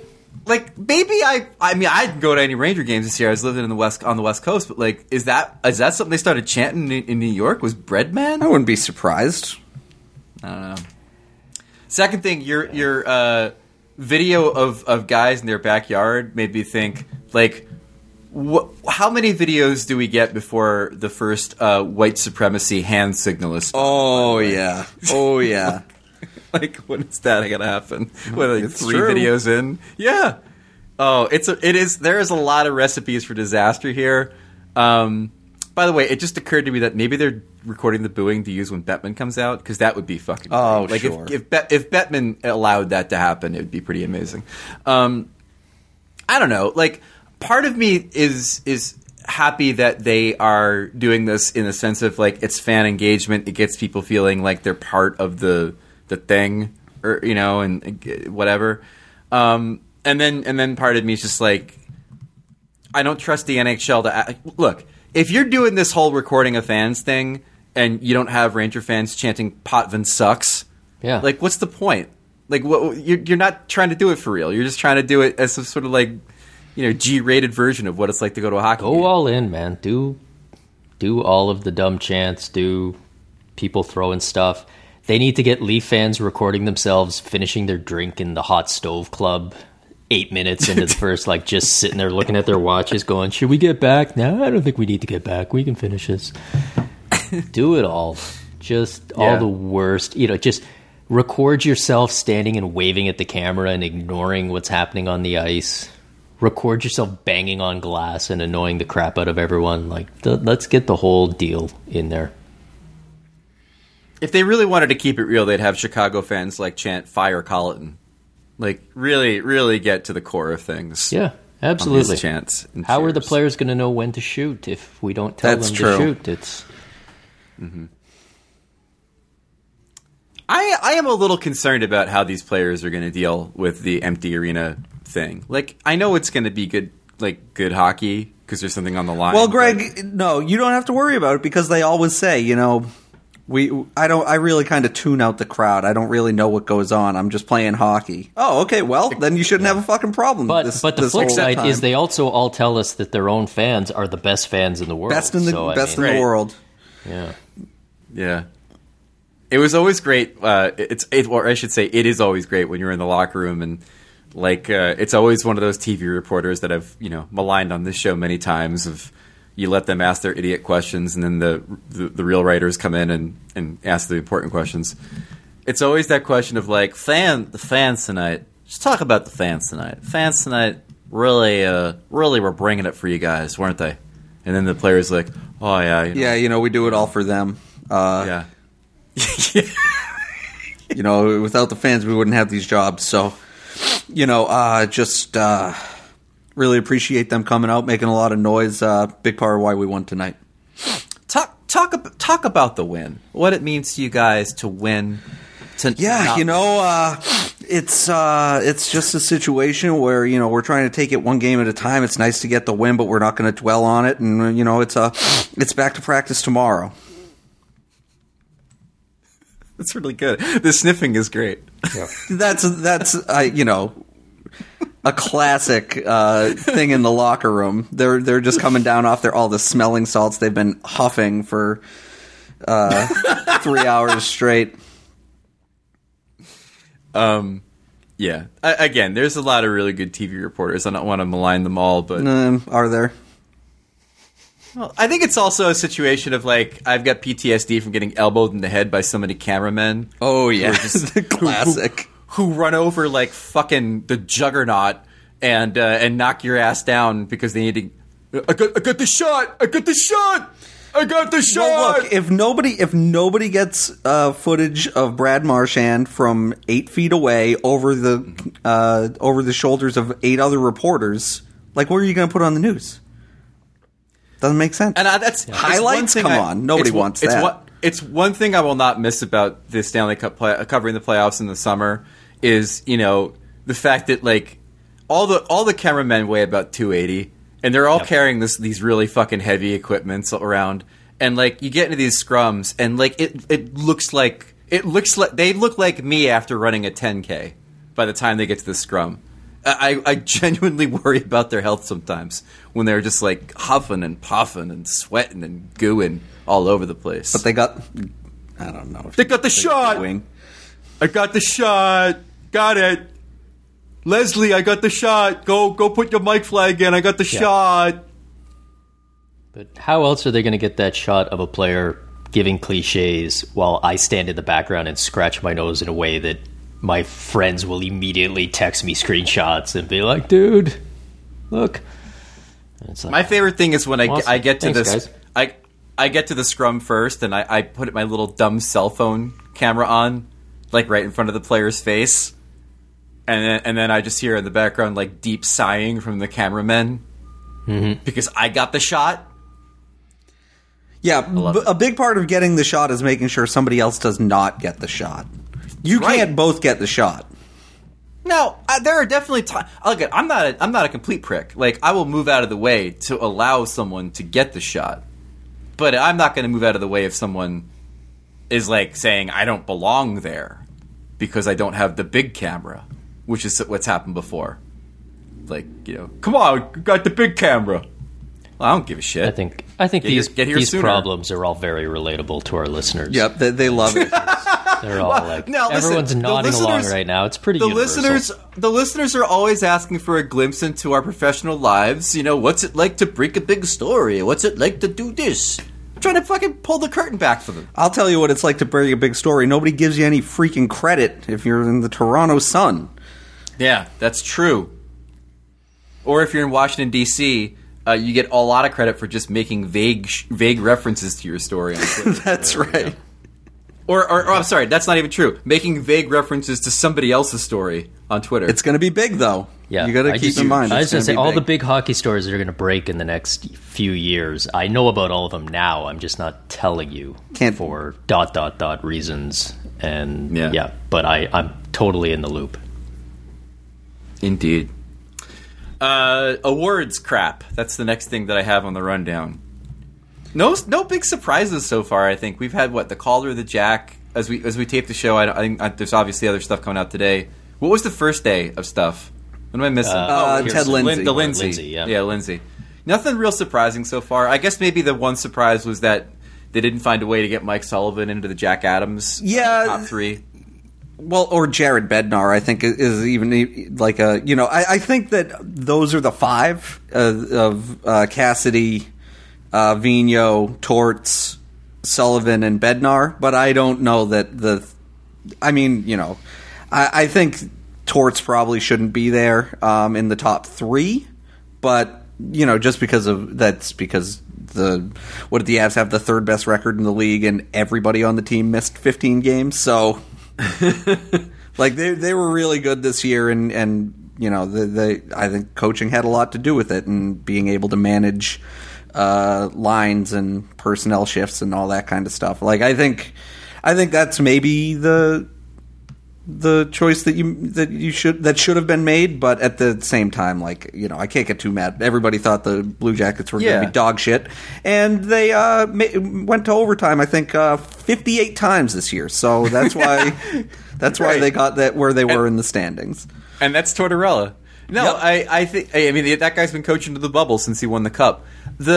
like maybe I mean I didn't go to any Ranger games this year. I was living on the West Coast, but like is that something they started chanting in New York? Was Breadman? I wouldn't be surprised. I don't know. Second thing, your video of guys in their backyard made me think like. How many videos do we get before the first white supremacy hand signal is? Oh yeah, oh yeah. Like when is that going to happen? What, like it's 3 videos in? Yeah. Oh, it is. There is a lot of recipes for disaster here. By the way, it just occurred to me that maybe they're recording the booing to use when Bettman comes out because that would be fucking. Oh, like sure. If Bettman allowed that to happen, it would be pretty amazing. I don't know, like. Part of me is happy that they are doing this in the sense of like it's fan engagement. It gets people feeling like they're part of the thing, or and whatever. And then part of me is just like I don't trust the NHL to look. If you're doing this whole recording of fans thing and you don't have Ranger fans chanting "Potvin sucks," yeah, like what's the point? Like you're not trying to do it for real. You're just trying to do it as a sort of like. G-rated version of what it's like to go to a hockey game. Go all in, man. Do all of the dumb chants. Do people throwing stuff. They need to get Leaf fans recording themselves finishing their drink in the hot stove club 8 minutes into the first, like just sitting there looking at their watches going, should we get back? No, I don't think we need to get back. We can finish this. Do it all. Just all the worst. Just record yourself standing and waving at the camera and ignoring what's happening on the ice. Record yourself banging on glass and annoying the crap out of everyone. Like, let's get the whole deal in there. If they really wanted to keep it real, they'd have Chicago fans like chant "Fire Colleton," like really, really get to the core of things. Yeah, absolutely. Chants. How are the players going to know when to shoot if we don't tell them to shoot? It's. Mm-hmm. I am a little concerned about how these players are going to deal with the empty arena thing. Like, I know it's going to be good hockey because there's something on the line. Well, Greg, no, you don't have to worry about it because they always say, I really kind of tune out the crowd. I don't really know what goes on. I'm just playing hockey. Oh, okay, well, then you shouldn't have a fucking problem. But the flip side is they also all tell us that their own fans are the best fans in the world. Best in the world. Yeah. Yeah. It was always great. Or I should say, it is always great when you're in the locker room and it's always one of those TV reporters that I've maligned on this show many times. Of you let them ask their idiot questions and then the real writers come in and ask the important questions. It's always that question of like the fans tonight. Just talk about the fans tonight. Fans tonight really were bringing it for you guys, weren't they? And then the players like, oh yeah, we do it all for them. Yeah. Without the fans, we wouldn't have these jobs. So, just really appreciate them coming out, making a lot of noise. Big part of why we won tonight. Talk about the win. What it means to you guys to win. It's just a situation where we're trying to take it one game at a time. It's nice to get the win, but we're not going to dwell on it. And it's back to practice tomorrow. That's really good. The sniffing is great. Yeah. That's a classic thing in the locker room. They're just coming down off all the smelling salts they've been huffing for 3 hours straight. Yeah. Again, there's a lot of really good TV reporters. I don't want to malign them all, but are there? Well, I think it's also a situation of like I've got PTSD from getting elbowed in the head by so many cameramen. Oh yeah, the classic. Who run over like fucking the juggernaut and knock your ass down because they need to. I got the shot. I got the shot. I got the shot. Well, look, if nobody gets footage of Brad Marchand from 8 feet away over the shoulders of 8 other reporters, like what are you going to put on the news? Doesn't make sense. And that's highlights. Come on, nobody wants that. It's one thing I will not miss about the Stanley Cup covering the playoffs in the summer is the fact that like all the cameramen weigh about 280, and they're all carrying these really fucking heavy equipments around, and like you get into these scrums, and like it looks like they look like me after running a 10K by the time they get to the scrum. I genuinely worry about their health sometimes when they're just like huffing and puffing and sweating and gooing all over the place. But they got, I don't know. They got the shot. I got the shot. Got it. Leslie, I got the shot. Go put your mic flag in. I got the shot. But how else are they going to get that shot of a player giving cliches while I stand in the background and scratch my nose in a way that my friends will immediately text me screenshots and be like, dude, look. Like, my favorite thing is when I get to Thanks, this. I get to the scrum first, and I put my little dumb cell phone camera on, like right in front of the player's face, and then I just hear in the background like deep sighing from the cameramen because I got the shot. Yeah, a big part of getting the shot is making sure somebody else does not get the shot. You can't both get the shot. No, there are definitely times. Look, I'm not a complete prick. Like, I will move out of the way to allow someone to get the shot, but I'm not going to move out of the way if someone is like saying I don't belong there because I don't have the big camera, which is what's happened before. Like, come on, you got the big camera. Well, I don't give a shit. I think these problems are all very relatable to our listeners. Yep, they love it. They're all like, now, everyone's nodding along right now. It's pretty universal. The listeners are always asking for a glimpse into our professional lives. What's it like to break a big story? What's it like to do this? I'm trying to fucking pull the curtain back for them. I'll tell you what it's like to break a big story. Nobody gives you any freaking credit if you're in the Toronto Sun. Yeah, that's true. Or if you're in Washington, D.C., you get a lot of credit for just making vague references to your story on Twitter. That's right. Or I'm sorry, that's not even true. Making vague references to somebody else's story on Twitter. It's going to be big, though. Yeah, you got to keep in mind. I was going to say, all the big hockey stories that are going to break in the next few years, I know about all of them now. I'm just not telling you for ... reasons. And but I'm totally in the loop. Indeed. Awards crap. That's the next thing that I have on the rundown. No big surprises so far. I think we've had the Calder, the Jack. As we tape the show, I think there's obviously other stuff coming out today. What was the first day of stuff? What am I missing? Ted Lindsay. Lindsay. Yeah, Lindsay. Nothing real surprising so far. I guess maybe the one surprise was that they didn't find a way to get Mike Sullivan into the Jack Adams top three. Well, or Jared Bednar, I think, is even like a... I think that those are the five of Cassidy, Vigneault, Torts, Sullivan, and Bednar, but I don't know that I think Torts probably shouldn't be there in the top three, but, just because what did the Avs have, the third best record in the league, and everybody on the team missed 15 games, so... like they were really good this year, and I think coaching had a lot to do with it, and being able to manage lines and personnel shifts and all that kind of stuff. Like I think that's maybe the choice that should have been made, but at the same time, I can't get too mad. Everybody thought the Blue Jackets were going to be dog shit, and they went to overtime, I think 58 times this year. So that's why why they got that where they were in the standings. And that's Tortorella. No, yep. I think that guy's been coaching to the bubble since he won the cup.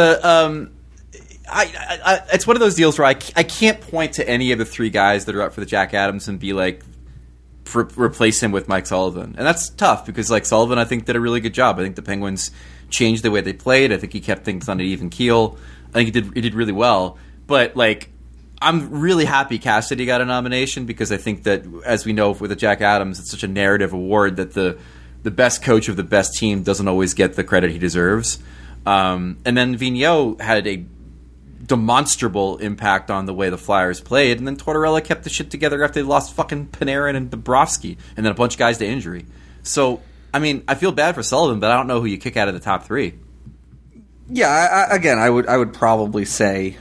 It's one of those deals where I can't point to any of the three guys that are up for the Jack Adams and be like, replace him with Mike Sullivan. And that's tough because Sullivan, I think, did a really good job. I think the Penguins changed the way they played. I think he kept things on an even keel. I think he did really well. But I'm really happy Cassidy got a nomination because I think that, as we know with the Jack Adams, it's such a narrative award that the best coach of the best team doesn't always get the credit he deserves. And then Vigneault had a demonstrable impact on the way the Flyers played, and then Tortorella kept the shit together after they lost fucking Panarin and Bobrovsky, and then a bunch of guys to injury. So, I feel bad for Sullivan, but I don't know who you kick out of the top three. Yeah, I would probably say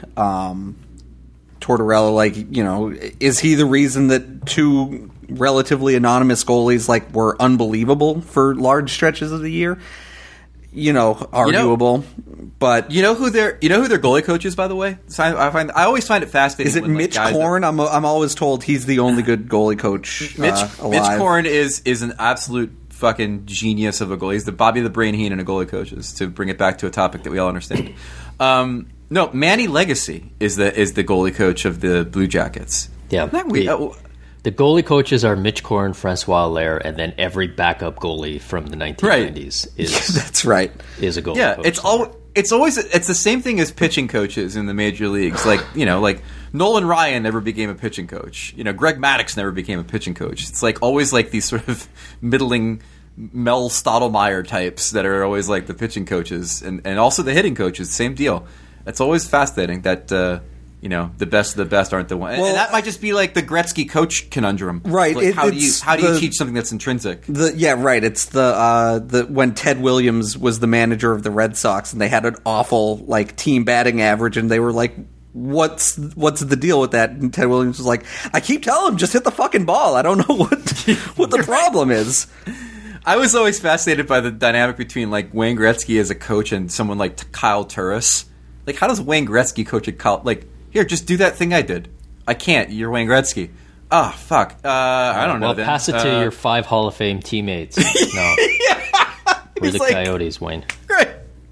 Tortorella. Is he the reason that two relatively anonymous goalies were unbelievable for large stretches of the year? Arguable, but you know who their goalie coach is, by the way. I always find it fascinating. Is it Mitch Korn? I'm always told he's the only good goalie coach alive. Mitch Korn is an absolute fucking genius of a goalie. He's the Bobby the Brain Heenan of goalie coaches, to bring it back to a topic that we all understand. No, Manny Legacy is the goalie coach of the Blue Jackets. Yeah. The goalie coaches are Mitch Korn, Francois Allaire, and then every backup goalie from the 1990s is that's right. Is a goalie coach. It's always the same thing as pitching coaches in the major leagues. Like Nolan Ryan never became a pitching coach. Greg Maddux never became a pitching coach. It's like always like these sort of middling Mel Stottlemyre types that are always like the pitching coaches and also the hitting coaches. Same deal. It's always fascinating that the best of the best aren't the one. And that might just be like the Gretzky coach conundrum. Right. Like, how do you teach something that's intrinsic? It's the when Ted Williams was the manager of the Red Sox and they had an awful like team batting average and they were like, what's the deal with that? And Ted Williams was like, I keep telling him, just hit the fucking ball. I don't know what the problem is. I was always fascinated by the dynamic between like Wayne Gretzky as a coach and someone like Kyle Turris. Like, how does Wayne Gretzky coach a Kyle? Like, here, just do that thing I did. I can't. You're Wayne Gretzky. Oh, fuck. I don't know. Well, pass it to your 5 Hall of Fame teammates. No. We're the Coyotes, Wayne. Right.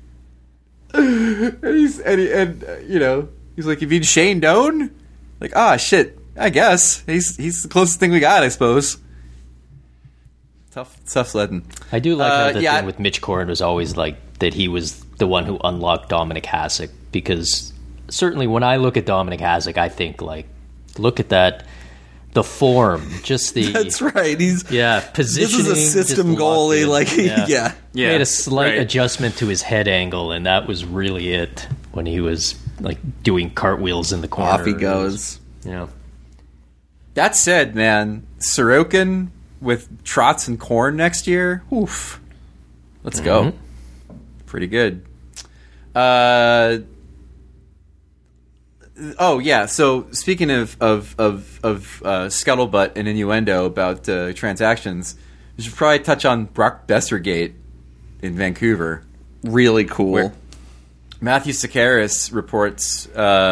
He's like, you mean Shane Doan? Like, shit. I guess he's the closest thing we got, I suppose. Tough sledding. I do like how the thing with Mitch Korn was always like that he was the one who unlocked Dominic Hasek, because certainly when I look at Dominic Hasek, I think like, look at that, the form, just the that's right. He's positioning. This is a system goalie, made a slight adjustment to his head angle, and that was really it when he was like doing cartwheels in the corner. Off he goes. That said, man, Sorokin with Trotz and Korn next year, oof. Let's go. Pretty good. So speaking of scuttlebutt and innuendo about transactions, we should probably touch on Brock Bessergate in Vancouver. Really cool. Matthew Sakaris reports...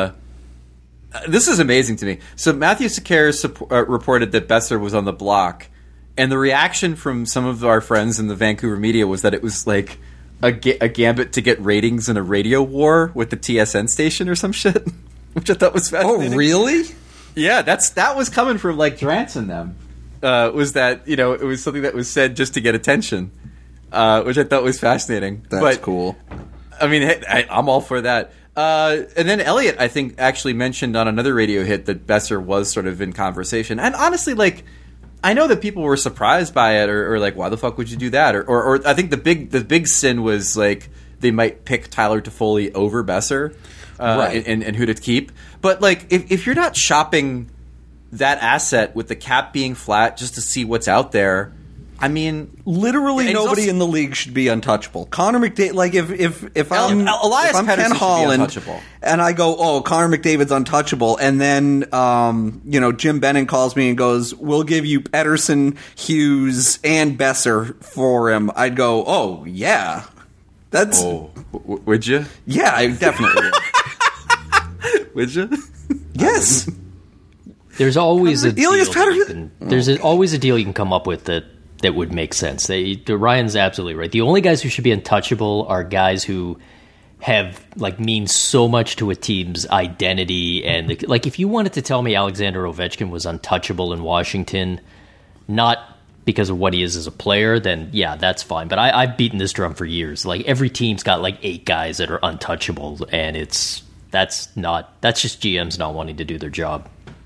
this is amazing to me. So Matthew Sakaris reported that Besser was on the block, and the reaction from some of our friends in the Vancouver media was that it was like a gambit to get ratings in a radio war with the TSN station or some shit, which I thought was fascinating. Oh, really? Yeah, that was coming from like Drance and them. Was that it was something that was said just to get attention, which I thought was fascinating. That's cool. I mean, I'm all for that. And then Elliot, I think, actually mentioned on another radio hit that Besser was sort of in conversation. And honestly, like, I know that people were surprised by it, or like, why the fuck would you do that? Or I think the big sin was like they might pick Tyler Toffoli over Besser, right? And who to keep. But like, if you're not shopping that asset with the cap being flat just to see what's out there, I mean, literally nobody in the league should be untouchable. Connor McDavid, like if I'm Ken Holland and I go, Connor McDavid's untouchable, and then Jim Benning calls me and goes, we'll give you Pettersson, Hughes, and Besser for him, I'd go, oh yeah, that's. Would you? Yeah, I definitely would. Would you? Yes. There's always a deal. There's always a deal you can come up with that would make sense. Ryan's absolutely right. The only guys who should be untouchable are guys who have mean so much to a team's identity. And if you wanted to tell me Alexander Ovechkin was untouchable in Washington, not because of what he is as a player, then yeah, that's fine. But I've beaten this drum for years. Like, every team's got 8 guys that are untouchable, and that's just GMs not wanting to do their job.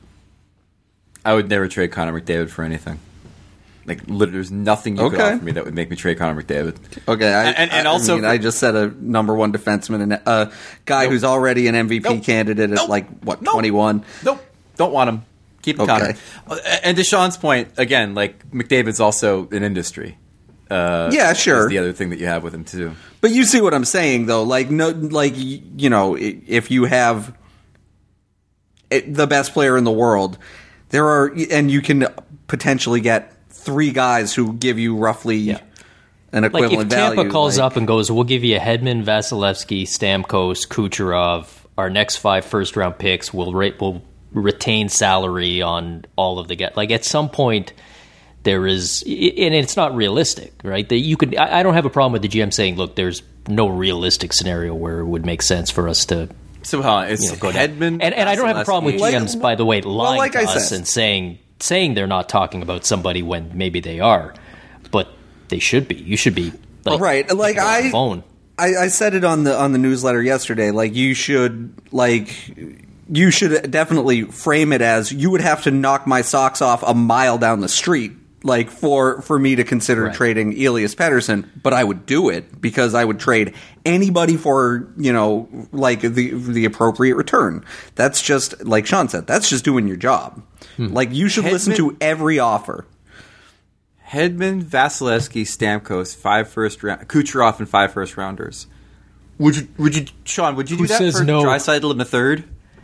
I would never trade Connor McDavid for anything. Literally, there's nothing you could offer me that would make me trade Connor McDavid. Okay, I just said a number one defenseman and a guy who's already an MVP candidate at 21. Nope, don't want him. Keep Connor. And to Sean's point, again, McDavid's also an industry. Yeah, sure. Is the other thing that you have with him too. But you see what I'm saying, though. If you have the best player in the world, and you can potentially get 3 guys who give you roughly an equivalent value. If Tampa calls up and goes, we'll give you Hedman, Vasilevsky, Stamkos, Kucherov, our next 5 first-round picks, we'll retain salary on all of the guys. At some point, there is, and it's not realistic, right? That you could, I don't have a problem with the GM saying, look, there's no realistic scenario where it would make sense for us to. So it's go Hedman, and I don't have a problem with GMs, by the way, lying to us said. and saying they're not talking about somebody when maybe they are, but they should be. You should be right. Like on the phone. I said it on the newsletter yesterday. Like you should definitely frame it as you would have to knock my socks off a mile down the street, like for me to consider trading Elias Pettersson. But I would do it because I would trade anybody for like the appropriate return. That's just like Sean said. That's just doing your job. Like you should listen to every offer. Hedman, Vasilevsky, Stamkos, 5 first round, Kucherov, and 5 first rounders. Would you, Sean? Would you do that for Draisaitl in the third?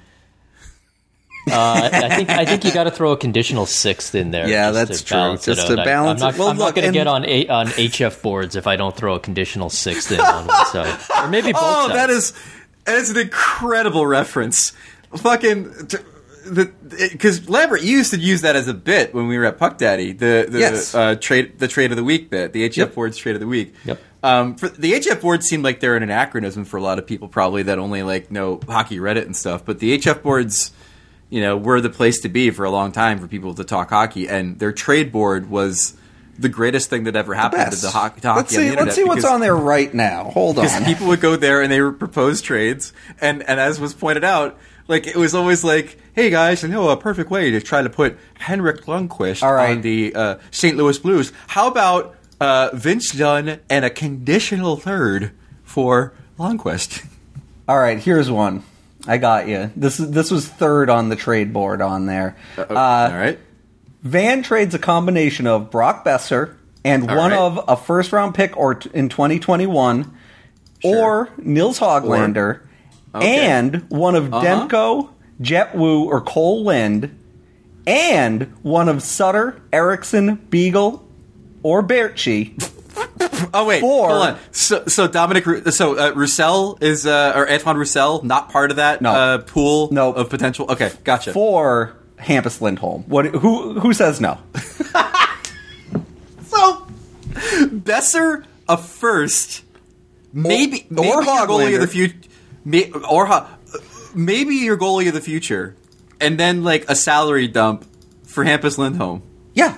I think you got to throw a conditional 6th in there. Yeah, that's true. Just to balance it. I'm not going to get on HF boards if I don't throw a conditional 6th in on one side, or maybe both sides. That is an incredible reference. Fucking. Because Lambert, you used to use that as a bit when we were at Puck Daddy, the trade of the week bit, the HF boards trade of the week. Yep. For the HF boards seem like they're an anachronism for a lot of people, probably that only know hockey Reddit and stuff. But the HF boards, were the place to be for a long time for people to talk hockey, and their trade board was the greatest thing that ever happened to hockey on the internet. Let's see what's on there right now. Hold on. Because people would go there and they would propose trades, and as was pointed out. Like, it was always like, hey, guys, a perfect way to try to put Henrik Lundqvist on the St. Louis Blues. How about Vince Dunn and a conditional third for Lundqvist? All right, here's one. I got you. This was third on the trade board on there. All right. Van trades a combination of Brock Besser and of a first-round pick in 2021 or Nils Höglander. And one of Demko, Jet Wu, or Cole Lind, and one of Sutter, Eriksson, Beagle, or Berchi. Oh wait, hold on. So Dominic, Roussel is or Antoine Roussel not part of that pool of potential. Okay, gotcha. For Hampus Lindholm, who says no? So Besser a first, maybe your goalie of the future. Maybe your goalie of the future, and then a salary dump for Hampus Lindholm. Yeah.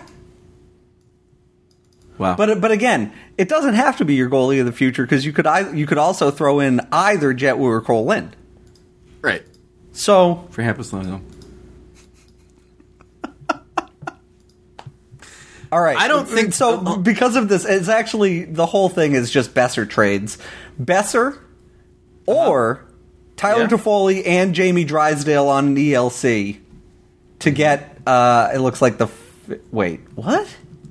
Wow. But again, it doesn't have to be your goalie of the future because you could also throw in either Jet Wu or Cole Lind. Right. So for Hampus Lindholm. All right. I don't think so. Because of this, it's actually the whole thing is just Besser trades. Besser. Or Tyler Toffoli and Jamie Drysdale on an ELC to get, it looks like wait, what?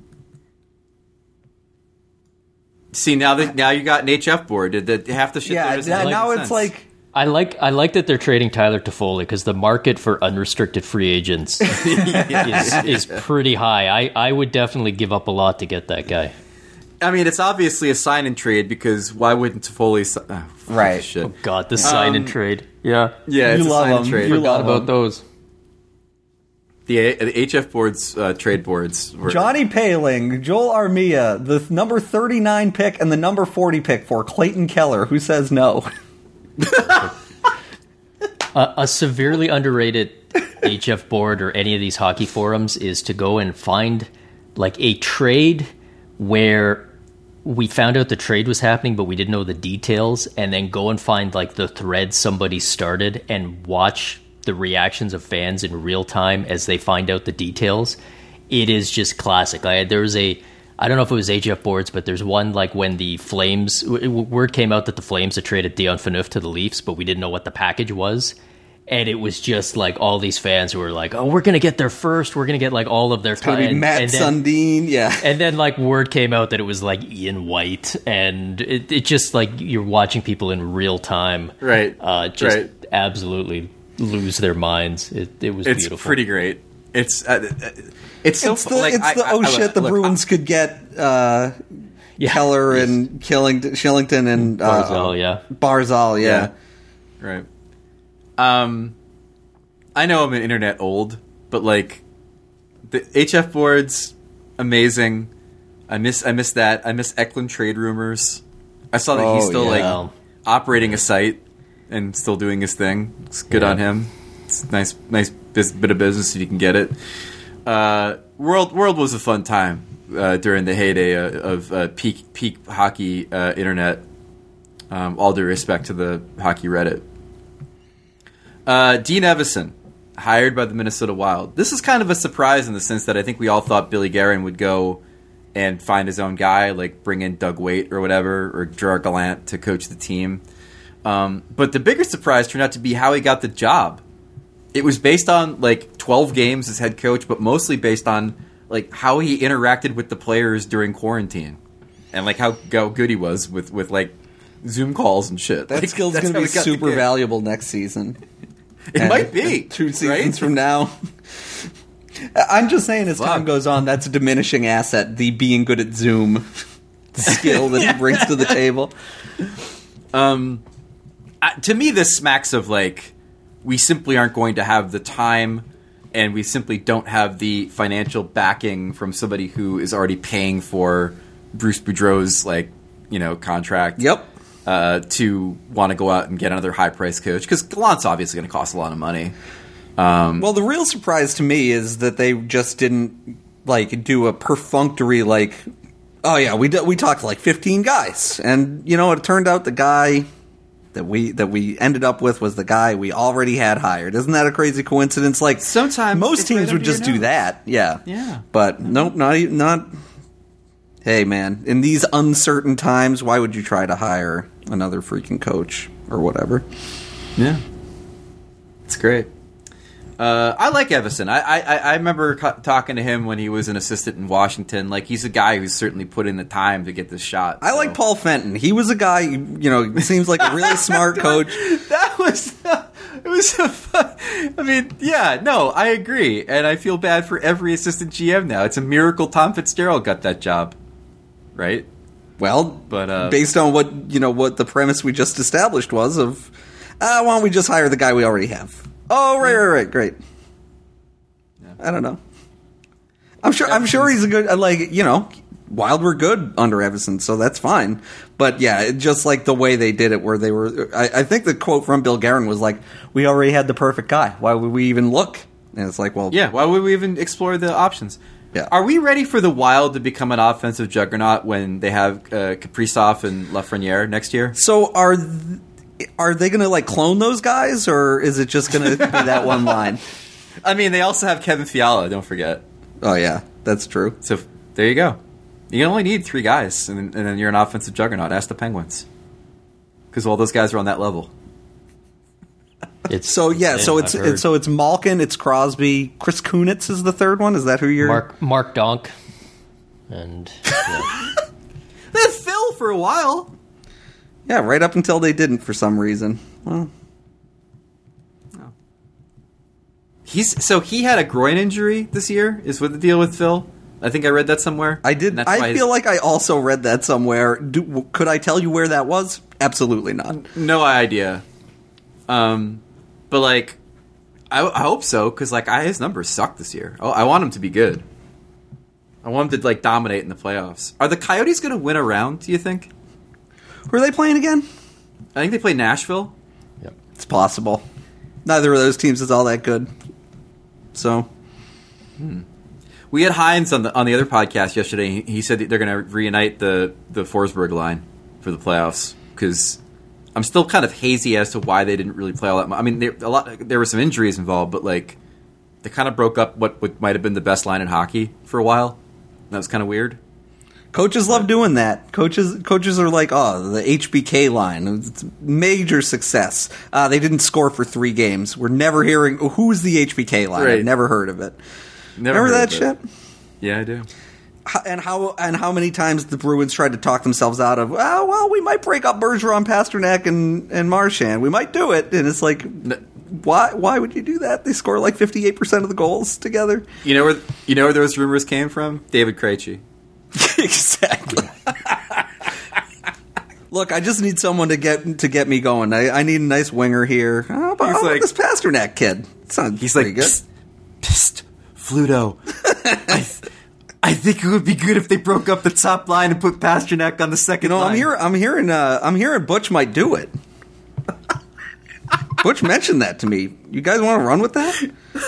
See, now you got an HF board. Did half the shit there doesn't now make it's sense. like... I like that they're trading Tyler Toffoli because the market for unrestricted free agents is pretty high. I would definitely give up a lot to get that guy. I mean, it's obviously a sign and trade because why wouldn't Toffoli? Right. Shit. Oh God, the sign and trade. Yeah, it's you a love sign and them. trade. You Forgot love about them. those. The HF boards, trade boards. Were, Johnny Paling, Joel Armia, the number 39 pick and the number 40 pick for Clayton Keller. Who says no? A severely underrated HF board or any of these hockey forums is to go and find a trade where we found out the trade was happening, but we didn't know the details, and then go and find the thread somebody started and watch the reactions of fans in real time as they find out the details. It is just classic. There was I don't know if it was HF boards, but there's one when the Flames, word came out that the Flames had traded Dion Phaneuf to the Leafs, but we didn't know what the package was. And it was just all these fans who were oh, we're going to get their first. We're going to get all of their time. Maybe Matt Sundin, yeah. And then word came out that it was Ian White. And it just you're watching people in real time. Right. Absolutely lose their minds. It was beautiful. It's pretty great. It's so the Bruins could get Keller and Shillington and Barzal, yeah. Right. I know I'm an internet old, but the HF boards amazing. I miss that. I miss Eklund trade rumors. I saw that he's still like operating a site and still doing his thing. It's good on him. It's nice bit of business if you can get it. World was a fun time during the heyday of peak hockey internet. All due respect to the hockey Reddit. Dean Evason, hired by the Minnesota Wild. This is kind of a surprise in the sense that I think we all thought Billy Guerin would go and find his own guy, like bring in Doug Weight or whatever, or Gerard Gallant to coach the team. But the bigger surprise turned out to be how he got the job. It was based on like 12 games as head coach, but mostly based on like how he interacted with the players during quarantine, and like how good he was with like Zoom calls and shit. That skill's going to be super valuable next season. It might be 2 seasons from now. I'm just saying, as time goes on, that's a diminishing asset. The being good at Zoom skill that he brings to the table. To me, this smacks of like we simply aren't going to have the time, and we simply don't have the financial backing from somebody who is already paying for Bruce Boudreau's contract. Yep. To want to go out and get another high-priced coach, because Gallant's obviously going to cost a lot of money. Well, the real surprise to me is that they just didn't do a perfunctory oh yeah, we talked to 15 guys, and it turned out the guy that we ended up with was the guy we already had hired. Isn't that a crazy coincidence? Sometimes most teams would just do that. Yeah. Yeah. But nope, not. Hey man, in these uncertain times, why would you try to hire another freaking coach or whatever? Yeah. It's great. I like Evason. I remember talking to him when he was an assistant in Washington. He's a guy who's certainly put in the time to get this shot. I like Paul Fenton. He was a guy, seems like a really smart coach. That was... It was so fun. I mean, yeah, no, I agree. And I feel bad for every assistant GM now. It's a miracle Tom Fitzgerald got that job. Right? Well, but based on what the premise we just established was of, why don't we just hire the guy we already have? Oh, right, great. Yeah. I don't know. I'm sure he's a good, Wild were good under Evason, so that's fine. But yeah, just the way they did it, where they were, I think the quote from Bill Guerin was we already had the perfect guy. Why would we even look? And it's well, yeah, why would we even explore the options? Yeah. Are we ready for the Wild to become an offensive juggernaut when they have Kaprizov and Lafreniere next year? So are they going to clone those guys, or is it just going to be that one line? I mean, they also have Kevin Fiala. Don't forget. Oh yeah, that's true. So there you go. You only need 3 guys, and then you're an offensive juggernaut. Ask the Penguins, because all those guys are on that level. So it's Malkin, it's Crosby, Chris Kunitz is the third one. Is that who you're? Mark Donk, and they had Phil for a while. Yeah, right up until they didn't for some reason. Well, no. He had a groin injury this year. Is what the deal with Phil? I think I read that somewhere. I did. I feel like I also read that somewhere. Could I tell you where that was? Absolutely not. No idea. But I hope so, because his numbers suck this year. I want him to be good. I want him to dominate in the playoffs. Are the Coyotes going to win a round? Do you think? Who are they playing again? I think they play Nashville. Yep, it's possible. Neither of those teams is all that good. So, we had Hines on the other podcast yesterday. He said that they're going to reunite the Forsberg line for the playoffs, because I'm still kind of hazy as to why they didn't really play all that much. I mean, there were some injuries involved, but they kind of broke up what might have been the best line in hockey for a while. That was kind of weird. Coaches love doing that. Coaches are the HBK line. It's major success. They didn't score for 3 games. We're never hearing, who's the HBK line? Right. I've never heard of it. Remember that shit? Yeah, I do. And how many times the Bruins tried to talk themselves out of, we might break up Bergeron, Pasternak, and Marchand. We might do it. And it's why would you do that? They score 58% of the goals together. You know where those rumors came from? David Krejci. Exactly. Look, I just need someone to get me going. I need a nice winger here. How about this Pasternak kid? Sounds pretty good. Psst, Fluto. I think it would be good if they broke up the top line and put Pasternak on the second line. I'm hearing Butch might do it. Butch mentioned that to me. You guys want to run with that?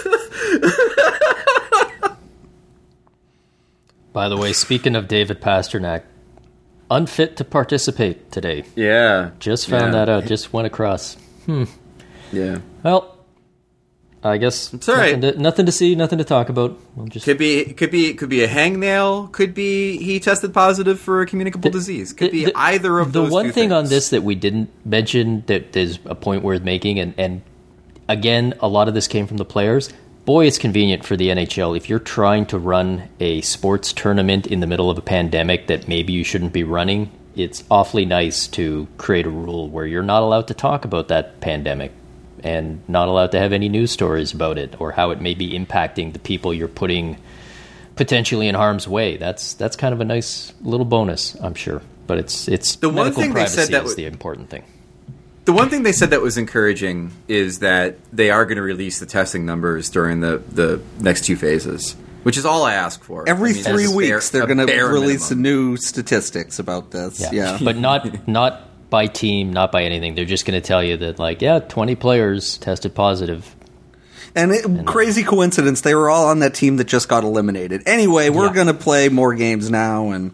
By the way, speaking of David Pasternak, unfit to participate today. Yeah. Just found that out. Just went across. Yeah. Well, I guess it's all right. Nothing to see, nothing to talk about. We'll just... Could be a hangnail. Could be he tested positive for a communicable disease. Could be either of those. The one two thing things. on this that we didn't mention that there's a point worth making, and again, a lot of this came from the players. Boy, it's convenient for the NHL if you're trying to run a sports tournament in the middle of a pandemic that maybe you shouldn't be running. It's awfully nice to create a rule where you're not allowed to talk about that pandemic and not allowed to have any news stories about it or how it may be impacting the people you're putting potentially in harm's way. That's kind of a nice little bonus, I'm sure. But it's the one medical thing privacy they said that is the important thing. The one thing they said that was encouraging is that they are going to release the testing numbers during the next two phases, which is all I ask for. Every 3 weeks, they're going to release new statistics about this. Yeah. But not by team, not by anything. They're just going to tell you that, 20 players tested positive. And crazy coincidence, they were all on that team that just got eliminated. Anyway, we're going to play more games now, and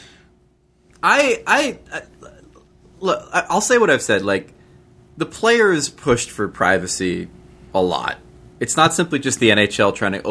look, I'll say what I've said. Like, the players pushed for privacy a lot. It's not simply just the NHL trying to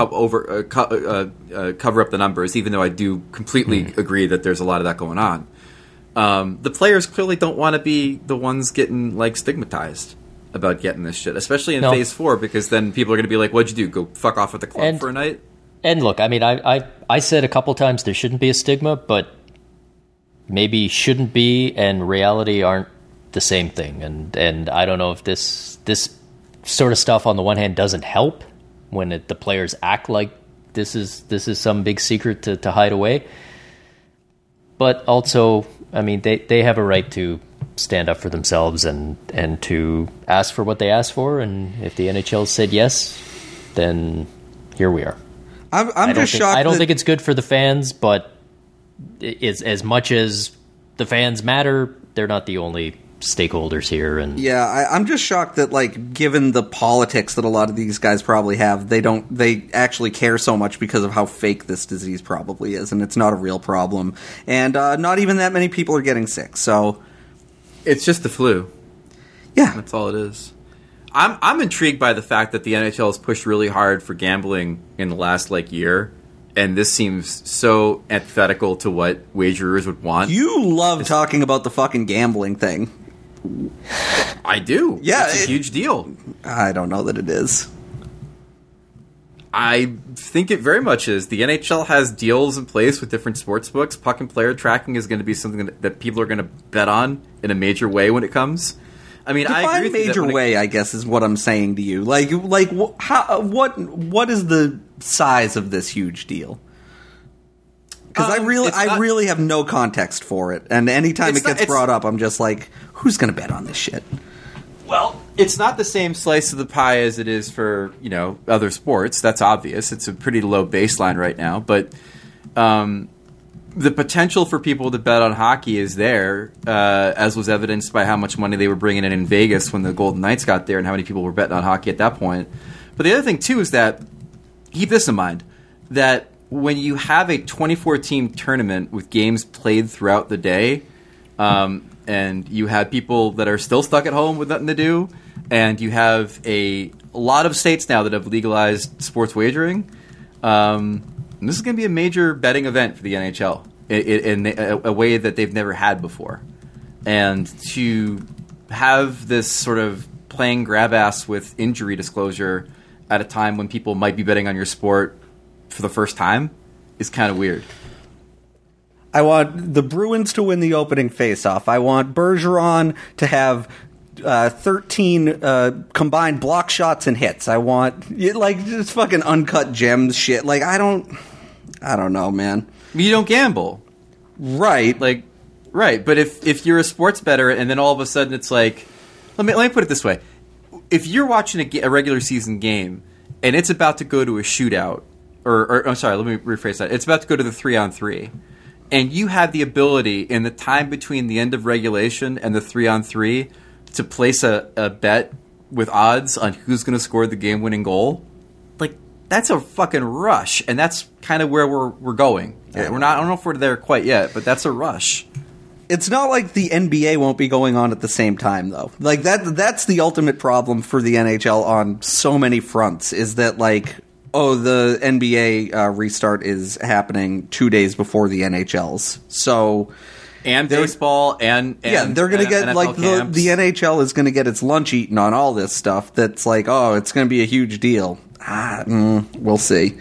cover up the numbers, even though I do completely agree that there's a lot of that going on. The players clearly don't want to be the ones getting stigmatized about getting this shit, especially in Phase 4, because then people are going to be like, "What'd you do? Go fuck off at the club for a night?" And look, I mean, I said a couple times there shouldn't be a stigma, but maybe shouldn't be and reality aren't the same thing. And I don't know if this sort of stuff on the one hand doesn't help when the players act like this is some big secret to hide away. But also, I mean, they have a right to stand up for themselves and to ask for what they asked for. And if the NHL said yes, then here we are. I'm just shocked. I don't think it's good for the fans, but it's, as much as the fans matter, they're not the only stakeholders here. And I'm just shocked that, given the politics that a lot of these guys probably have, they actually care so much because of how fake this disease probably is, and it's not a real problem, and not even that many people are getting sick. So it's just the flu. Yeah, that's all it is. I'm intrigued by the fact that the NHL has pushed really hard for gambling in the last year. And this seems so antithetical to what wagerers would want. You love talking about the fucking gambling thing. I do. Yeah. It's a huge deal. I don't know that it is. I think it very much is. The NHL has deals in place with different sports books. Puck and player tracking is going to be something that people are going to bet on in a major way when it comes. I mean, define I agree with major way, I guess, is what I'm saying to you. What is the size of this huge deal? Because I really have no context for it, and anytime it gets brought up, I'm just like, who's going to bet on this shit? Well, it's not the same slice of the pie as it is for other sports. That's obvious. It's a pretty low baseline right now, but the potential for people to bet on hockey is there, as was evidenced by how much money they were bringing in Vegas when the Golden Knights got there and how many people were betting on hockey at that point. But the other thing, too, is that, keep this in mind, that when you have a 24-team tournament with games played throughout the day, and you have people that are still stuck at home with nothing to do, and you have a lot of states now that have legalized sports wagering, and this is going to be a major betting event for the NHL in a way that they've never had before. And to have this sort of playing grab ass with injury disclosure at a time when people might be betting on your sport for the first time is kind of weird. I want the Bruins to win the opening faceoff. I want Bergeron to have 13 combined block shots and hits. I want just fucking uncut gems shit. I don't know, man. You don't gamble. Right. Right. But if you're a sports bettor and then all of a sudden it's let me put it this way. If you're watching a regular season game and it's about to go to a shootout or I'm sorry, let me rephrase that. It's about to go to the 3-on-3. And you have the ability in the time between the end of regulation and the 3-on-3 to place a bet with odds on who's going to score the game-winning goal. Like, that's a fucking rush, and that's kind of where we're going. We're not. I don't know if we're there quite yet, but that's a rush. It's not like the NBA won't be going on at the same time, though. Like, that's the ultimate problem for the NHL on so many fronts, is that, like, oh, the NBA restart is happening 2 days before the NHL's. So... And baseball, and they're going to get, NFL like, the NHL is going to get its lunch eaten on all this stuff that's like, oh, it's going to be a huge deal. We'll see.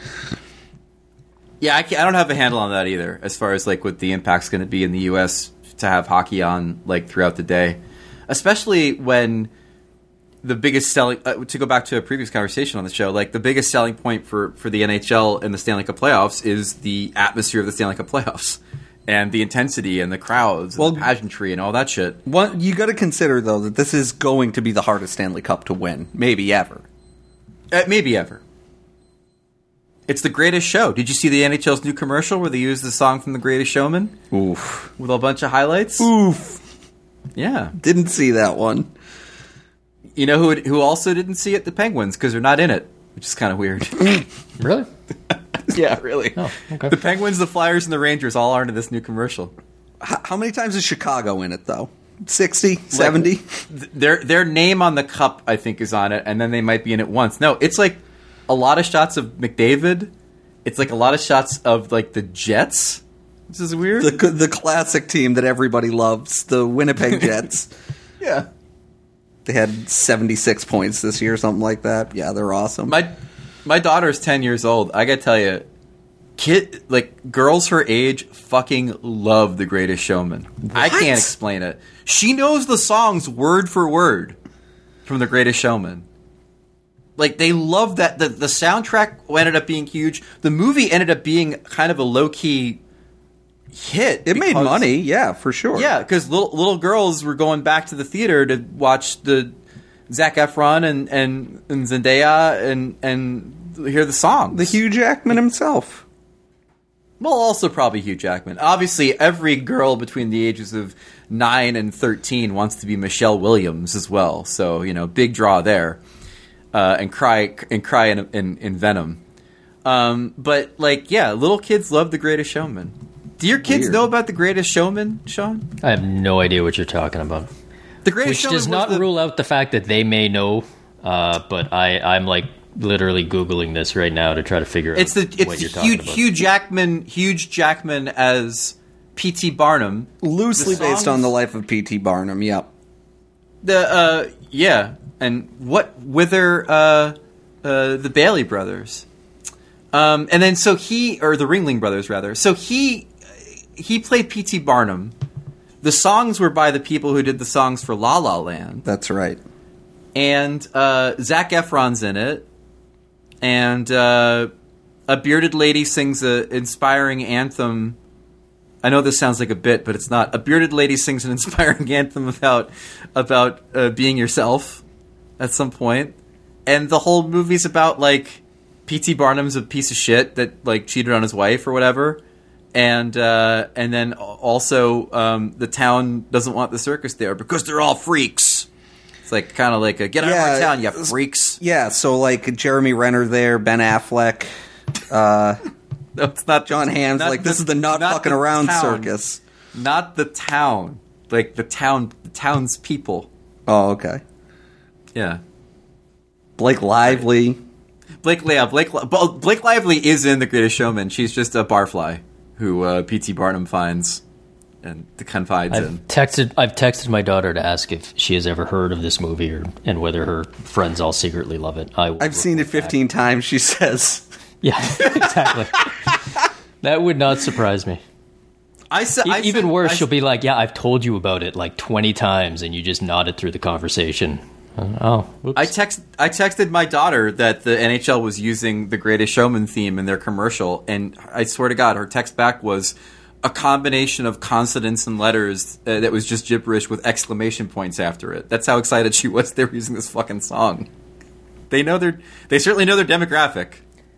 Yeah, I don't have a handle on that either, as far as, like, what the impact's going to be in the U.S. to have hockey on, like, throughout the day. Especially when the biggest selling... to go back to a previous conversation on the show, like, the biggest selling point for the NHL in the Stanley Cup playoffs is the atmosphere of the Stanley Cup playoffs. And the intensity and the crowds and the pageantry and all that shit. You got to consider, though, that this is going to be the hardest Stanley Cup to win. Maybe ever. Maybe ever. It's the greatest show. Did you see the NHL's new commercial where they used the song from The Greatest Showman? Oof. With a bunch of highlights? Oof. Yeah. Didn't see that one. You know who also didn't see it? The Penguins, because they're not in it, which is kind of weird. Really? Yeah, really. Oh, okay. The Penguins, the Flyers, and the Rangers all aren't in this new commercial. How many times is Chicago in it, though? 60? 70? Their name on the cup, I think, is on it, and then they might be in it once. No, it's like a lot of shots of McDavid. It's like a lot of shots of, like, the Jets. This is weird. The classic team that everybody loves, the Winnipeg Jets. Yeah. They had 76 points this year, something like that. Yeah, they're awesome. My daughter's 10 years old. I gotta tell you, girls her age fucking love The Greatest Showman. What? I can't explain it. She knows the songs word for word from The Greatest Showman. Like, they love that. The soundtrack ended up being huge. The movie ended up being kind of a low-key hit. It made money, yeah, for sure. Yeah, because little girls were going back to the theater to watch the Zac Efron and Zendaya and hear the songs. The Hugh Jackman himself. Well, also probably Hugh Jackman. Obviously, every girl between the ages of 9 and 13 wants to be Michelle Williams as well. So, you know, big draw there. And cry in Venom. But, like, yeah, little kids love The Greatest Showman. Do your kids know about The Greatest Showman, Sean? I have no idea what you're talking about. The Greatest Which Showman does not rule out the fact that they may know, but I'm like literally Googling this right now to try to figure out what you're talking about. Hugh Jackman as P.T. Barnum. Loosely based on the life of P.T. Barnum, yep. Yeah. And the Bailey brothers. And then so or the Ringling brothers, rather. So he played P.T. Barnum. The songs were by the people who did the songs for La La Land. That's right. And Zac Efron's in it. And a bearded lady sings an inspiring anthem. I know this sounds like a bit, but it's not. A bearded lady sings an inspiring anthem about being yourself at some point. And the whole movie's about, like, P.T. Barnum's a piece of shit that, like, cheated on his wife or whatever. And then also the town doesn't want the circus there because they're all freaks. It's like kind of like a get out of our town, you freaks. Yeah, so like Jeremy Renner there, Ben Affleck, no, it's not John Hamm's. Like this is the not fucking around circus, not the town. Like the town's people. Oh, okay. Yeah, Blake Lively. Blake Lively is in The Greatest Showman. She's just a barfly who P.T. Barnum finds and confides in. I've texted my daughter to ask if she has ever heard of this movie and whether her friends all secretly love it. I've seen it 15 times, she says. Yeah, exactly. That would not surprise me. Even worse, she'll be like, yeah, I've told you about it like 20 times and you just nodded through the conversation. Oops. I texted my daughter that the NHL was using the Greatest Showman theme in their commercial, and I swear to God, her text back was a combination of consonants and letters that was just gibberish with exclamation points after it. That's how excited she was they were using this fucking song. They certainly know their demographic.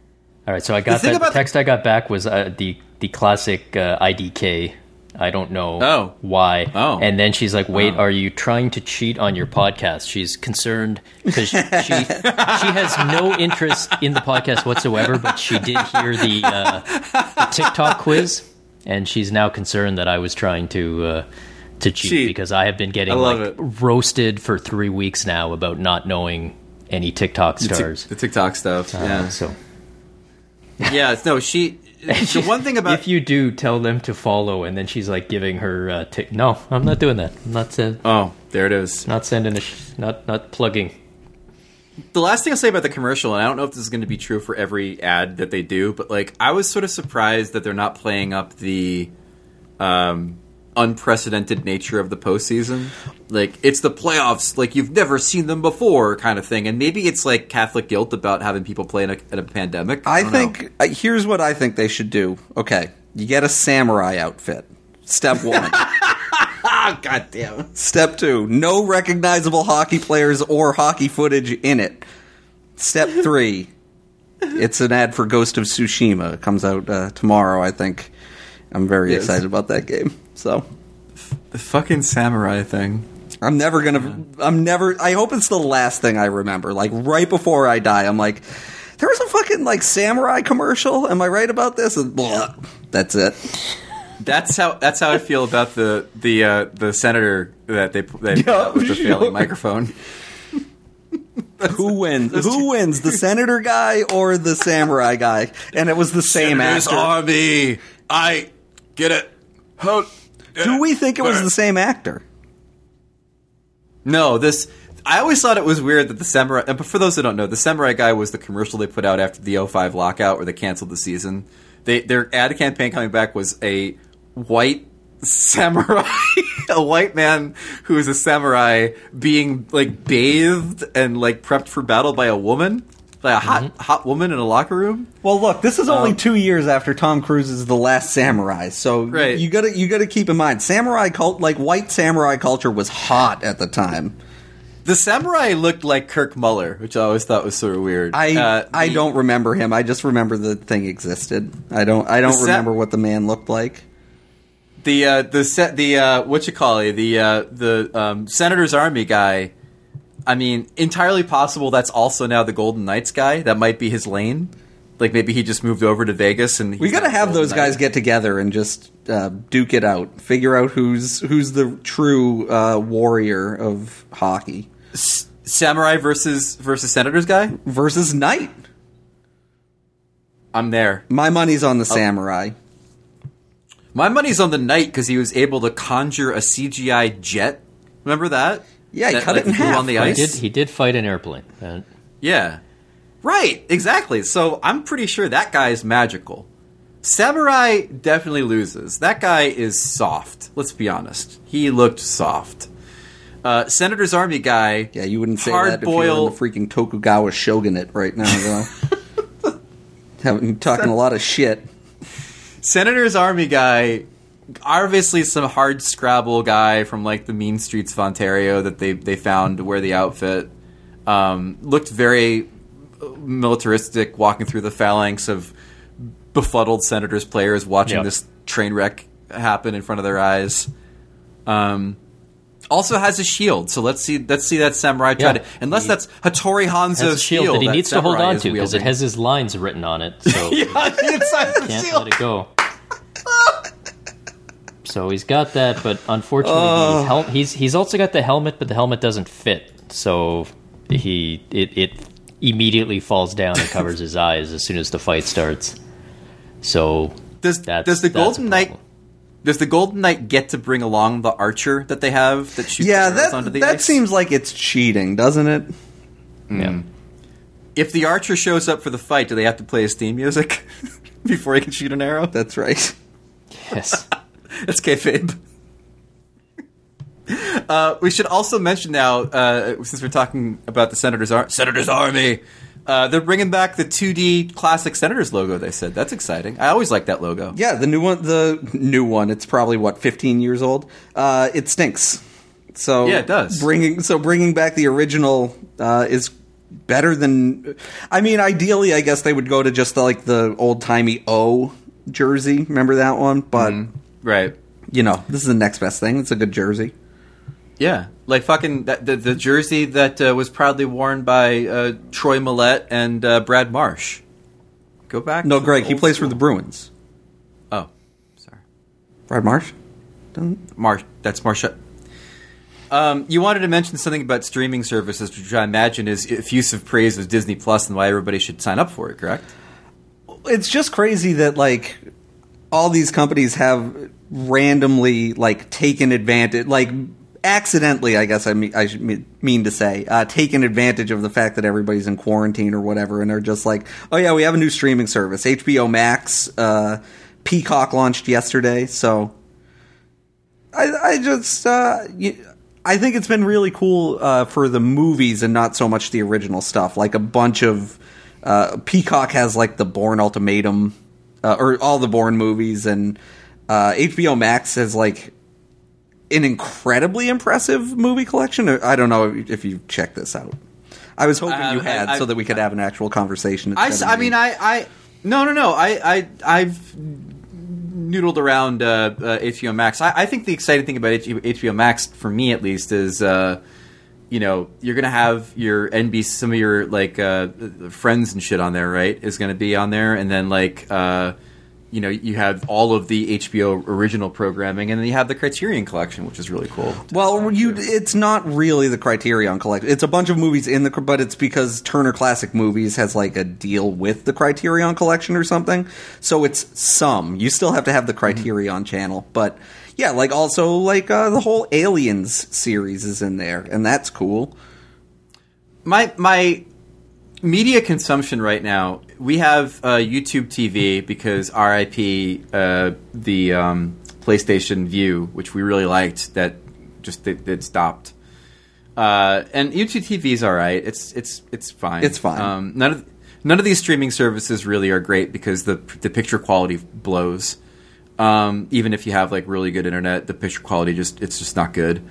All right, so I got the text I got back was the classic IDK. I don't know why. Oh. And then she's like, wait, are you trying to cheat on your podcast? She's concerned because she has no interest in the podcast whatsoever, but she did hear the TikTok quiz, and she's now concerned that I was trying to cheat because I have been getting roasted for 3 weeks now about not knowing any TikTok stars. The TikTok stuff, yeah. So. Yeah, no, the one thing about... If you do, tell them to follow, and then she's like giving her... no, I'm not doing that. I'm not oh, there it is. Not sending not plugging. The last thing I'll say about the commercial, and I don't know if this is going to be true for every ad that they do, but like I was sort of surprised that they're not playing up the unprecedented nature of the postseason. Like, it's the playoffs, like you've never seen them before kind of thing. And maybe it's like Catholic guilt about having people play in a pandemic. I think, here's what I think they should do. Okay, you get a samurai outfit. Step 1. God damn. Step 2, no recognizable hockey players or hockey footage in it. Step 3, it's an ad for Ghost of Tsushima. It comes out tomorrow, I think. I'm very excited about that game. So, the fucking samurai thing. I hope it's the last thing I remember. Like, right before I die, I'm like, there was a fucking, like, samurai commercial? Am I right about this? And blah, that's it. That's how I feel about the senator that they with the failing microphone. Who wins? Who wins, the senator guy or the samurai guy? And it was the same Senator's actor. Army. I get it. Do we think it was the same actor? No, I always thought it was weird that the samurai... But for those who don't know, the samurai guy was the commercial they put out after the 05 lockout where they canceled the season. Their ad campaign coming back was a white samurai, a white man who is a samurai being like bathed and like prepped for battle by a woman. Like a hot woman in a locker room. Well, look, this is only 2 years after Tom Cruise's The Last Samurai, so right. you gotta keep in mind, white samurai culture was hot at the time. The samurai looked like Kirk Muller, which I always thought was sort of weird. I don't remember him. I just remember the thing existed. I don't remember what the man looked like. The Senator's Army guy. I mean, entirely possible that's also now the Golden Knights guy. That might be his lane. Like, maybe he just moved over to Vegas and... We gotta have those guys get together and just duke it out. Figure out who's the true warrior of hockey. Samurai versus Senator's guy? Versus Knight. I'm there. My money's on the Samurai. My money's on the Knight because he was able to conjure a CGI jet. Remember that? Yeah, he cut it in half. On the ice. He did fight an airplane. Yeah. Right, exactly. So I'm pretty sure that guy is magical. Samurai definitely loses. That guy is soft. Let's be honest. He looked soft. Senator's Army guy... Yeah, you wouldn't say that if you were in the freaking Tokugawa shogunate right now, though. Talking a lot of shit. Senator's Army guy... Obviously some hard scrabble guy from like the mean streets of Ontario that they found to wear the outfit. Looked very militaristic, walking through the phalanx of befuddled Senators players watching this train wreck happen in front of their eyes. Also has a shield, so let's see that samurai try to... Unless that's Hattori Hanzo's shield that he needs to hold on to because it has his lines written on it. So inside the can't shield. let it go. So he's got that, but unfortunately, he's also got the helmet, but the helmet doesn't fit. So it immediately falls down and covers his eyes as soon as the fight starts. So does the Golden Knight get to bring along the archer that they have that shoots arrows onto the ice? That seems like it's cheating, doesn't it? Yeah. If the archer shows up for the fight, do they have to play his theme music before he can shoot an arrow? That's right. Yes. That's kayfabe. We should also mention now, since we're talking about the Senator's Army, they're bringing back the 2D classic Senators logo. They said that's exciting. I always like that logo. Yeah, the new one. It's probably 15 years old. It stinks. So yeah, it does. Bringing back the original is better than. I mean, ideally, I guess they would go to just the old timey O jersey. Remember that one? But right, this is the next best thing. It's a good jersey. Yeah, like fucking the jersey that was proudly worn by Troy Millette and Brad Marsh. Go back. No, Greg. He plays for the Bruins. Oh, sorry. Brad Marsh. That's Marsh. You wanted to mention something about streaming services, which I imagine is effusive praise of Disney Plus and why everybody should sign up for it, correct? It's just crazy that, all these companies have randomly, taken advantage, accidentally, I guess I mean to say, taken advantage of the fact that everybody's in quarantine or whatever, and they're just like, oh yeah, we have a new streaming service. HBO Max, Peacock launched yesterday, so I think it's been really cool for the movies and not so much the original stuff. Like a bunch of Peacock has the Bourne Ultimatum, or all the Bourne movies, and HBO Max has an incredibly impressive movie collection. I don't know if you checked this out. I was hoping you had, so that we could have an actual conversation. No. I've noodled around HBO Max. I think the exciting thing about HBO Max, for me at least, is you're going to have your NBC, some of your friends and shit on there, right? Is going to be on there, and then you have all of the HBO original programming, and then you have the Criterion Collection, which is really cool. Well, it's not really the Criterion Collection. It's a bunch of movies but it's because Turner Classic Movies has a deal with the Criterion Collection or something. So it's some. You still have to have the Criterion channel, but yeah, also the whole Aliens series is in there, and that's cool. My media consumption right now, we have YouTube TV because RIP the PlayStation Vue, which we really liked, that just it stopped. And YouTube TV is all right. It's fine. It's fine. None of these streaming services really are great because the picture quality blows. Even if you have really good internet, the picture quality it's just not good.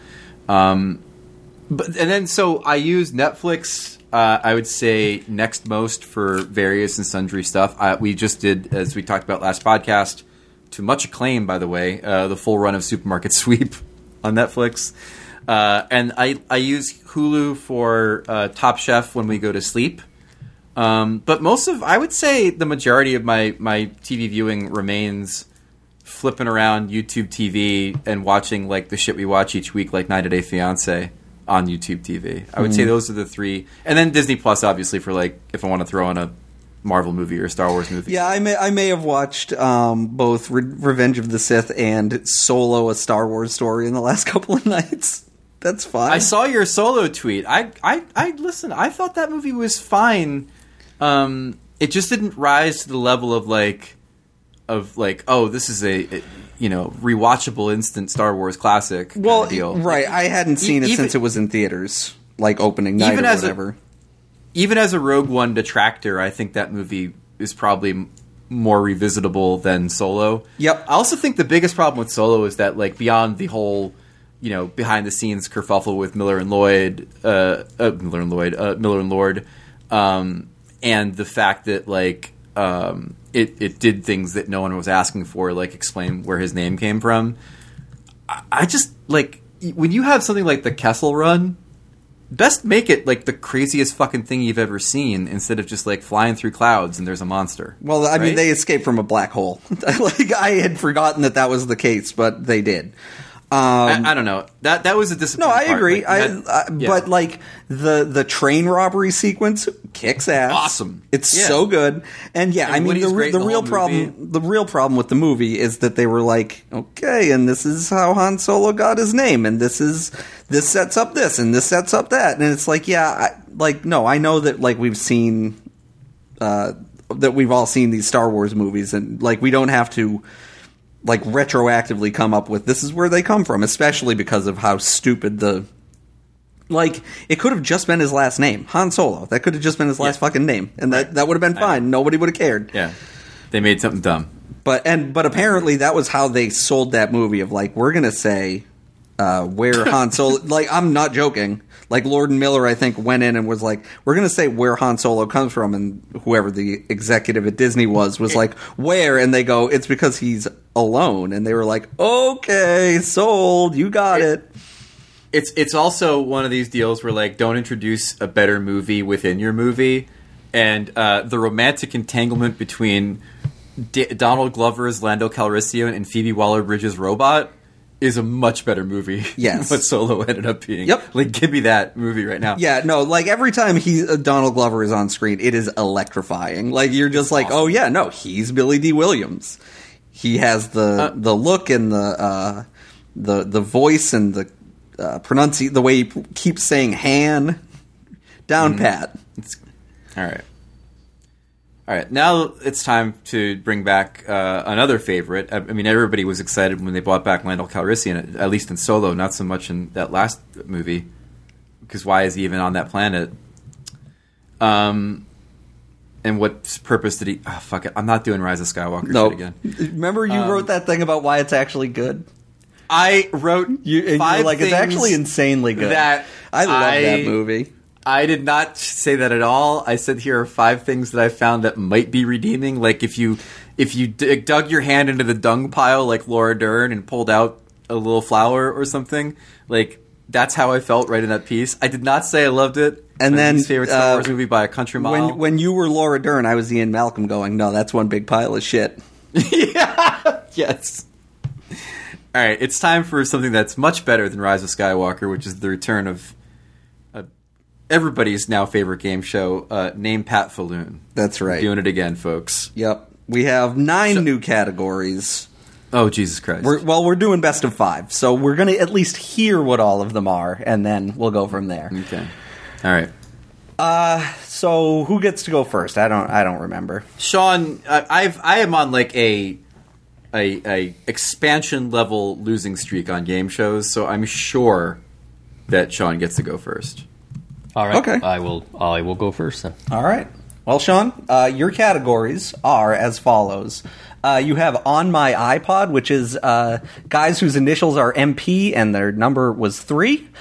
So I use Netflix. I would say next most for various and sundry stuff. We just did, as we talked about last podcast, to much acclaim, by the way, the full run of Supermarket Sweep on Netflix. And I use Hulu for Top Chef when we go to sleep. But I would say the majority of my TV viewing remains flipping around YouTube TV and watching the shit we watch each week, like 90 Day Fiancé. On YouTube TV. I would say those are the three. And then Disney Plus, obviously, for if I want to throw on a Marvel movie or a Star Wars movie. Yeah, I may have watched both Revenge of the Sith and Solo, a Star Wars story in the last couple of nights. That's fine. I saw your Solo tweet. I listened. I thought that movie was fine. It just didn't rise to the level of oh, this is a rewatchable instant Star Wars classic kind of deal. Right. I hadn't seen it since it was in theaters, opening night or whatever. Even as a Rogue One detractor, I think that movie is probably more revisitable than Solo. Yep. I also think the biggest problem with Solo is that beyond the whole, behind the scenes kerfuffle with Miller and Lord, and the fact that it did things that no one was asking for, explain where his name came from. I just, when you have something like the Kessel Run, best make it, the craziest fucking thing you've ever seen, instead of just, flying through clouds and there's a monster. Well, I mean, they escaped from a black hole. I had forgotten that was the case, but they did. I don't know. That was a disappointing part. No, I agree. Yeah. But the train robbery sequence kicks ass. Awesome. It's so good. And yeah, and the real problem with the movie is that they were okay, and this is how Han Solo got his name, and this sets up this, and this sets up that, and it's no, I know that we've seen that we've all seen these Star Wars movies, and we don't have to retroactively come up with this is where they come from, especially because of how stupid it could have just been his last name, Han Solo. That could have just been his last fucking name, and that would have been fine. Nobody would have cared. Yeah, they made something dumb. But apparently that was how they sold that movie of we're gonna say where Han Solo... Like, I'm not joking. Like, Lord and Miller, I think, went in and was like, we're going to say where Han Solo comes from, and whoever the executive at Disney was like, where? And they go, it's because he's alone. And they were like, okay, sold, you got it. It's also one of these deals where, like, don't introduce a better movie within your movie. And the romantic entanglement between Donald Glover's Lando Calrissian and Phoebe Waller-Bridge's robot is a much better movie yes. than what Solo ended up being. Yep. Like, give me that movie right now. Yeah, no, like, every time Donald Glover is on screen, it is electrifying. Like, you're just like, awesome. Oh, yeah, no, he's Billy D. Williams. He has the look and the voice and the the way he keeps saying Han. Down pat. All right, now it's time to bring back another favorite. I mean, everybody was excited when they brought back Lando Calrissian, at least in Solo, not so much in that last movie, because why is he even on that planet? And what purpose did he... Oh, fuck it, I'm not doing Rise of Skywalker shit again. Remember you wrote that thing about why it's actually good? I wrote five things it's actually insanely good. I love that movie. I did not say that at all. I said here are 5 things that I found that might be redeeming. Like if you dug your hand into the dung pile like Laura Dern and pulled out a little flower or something, like that's how I felt right in that piece. I did not say I loved it. And then least favorite Star Wars movie by a country mile. When you were Laura Dern, I was Ian Malcolm going, no, that's one big pile of shit. Yeah. Yes. All right, it's time for something that's much better than Rise of Skywalker, which is the return of everybody's now favorite game show, Name Pat Falloon. That's right. We're doing it again, folks. Yep. We have 9 new categories. Oh, Jesus Christ. We're doing best of 5, so we're going to at least hear what all of them are, and then we'll go from there. Okay. All right. So who gets to go first? I don't remember. Sean, I am on like a expansion level losing streak on game shows, so I'm sure that Sean gets to go first. All right. Okay. I will go first then. All right. Well, Sean, your categories are as follows. You have On My iPod, which is guys whose initials are MP and their number was 3. You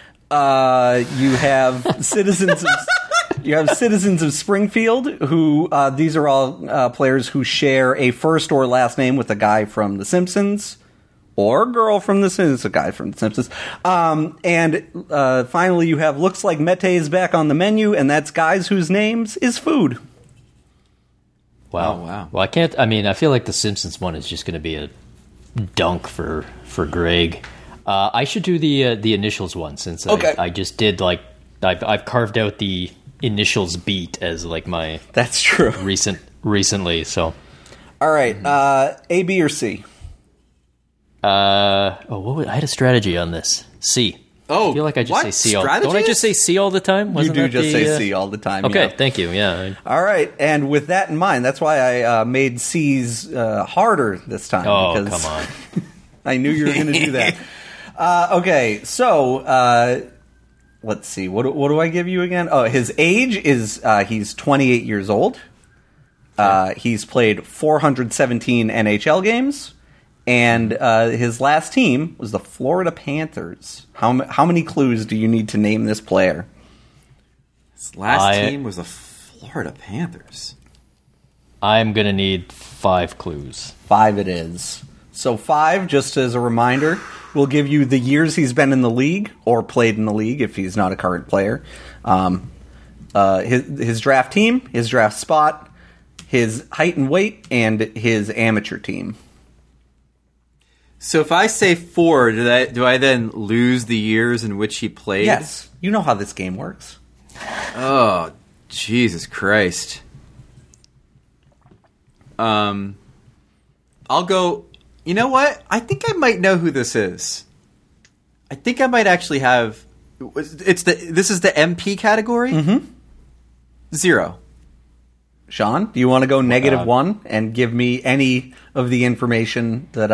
have Citizens of Springfield, who these are all players who share a first or last name with a guy from The Simpsons. Or girl from The Simpsons, a guy from The Simpsons. And finally, you have Looks Like Mete is back on the menu, and that's guys whose names is food. Wow. Oh, wow. Well, I feel like The Simpsons one is just going to be a dunk for Greg. I should do the initials one, since I just did, like, I've carved out the initials beat as, like, my... That's true. Recently, so... All right, A, B, or C? I had a strategy on this. C. Oh, I feel like I just say C all. Strategies? Don't I just say C all the time? You do just say C all the time. Okay, yeah. Thank you. Yeah. All right, and with that in mind, that's why I made C's harder this time. Oh, because come on! I knew you were going to do that. Okay, so let's see. What do I give you again? Oh, his age is he's 28 years old. He's played 417 NHL games. And his last team was the Florida Panthers. How many clues do you need to name this player? His last team was the Florida Panthers. I'm going to need 5 clues. 5 it is. So 5, just as a reminder, will give you the years he's been in the league or played in the league if he's not a current player. His draft team, his draft spot, his height and weight, and his amateur team. So if I say 4, do I then lose the years in which he played? Yes. You know how this game works. Oh, Jesus Christ. I'll go... You know what? I think I might know who this is. I think I might actually have... This is the MP category? Mm-hmm. 0. Sean, do you want to go -1 and give me any of the information that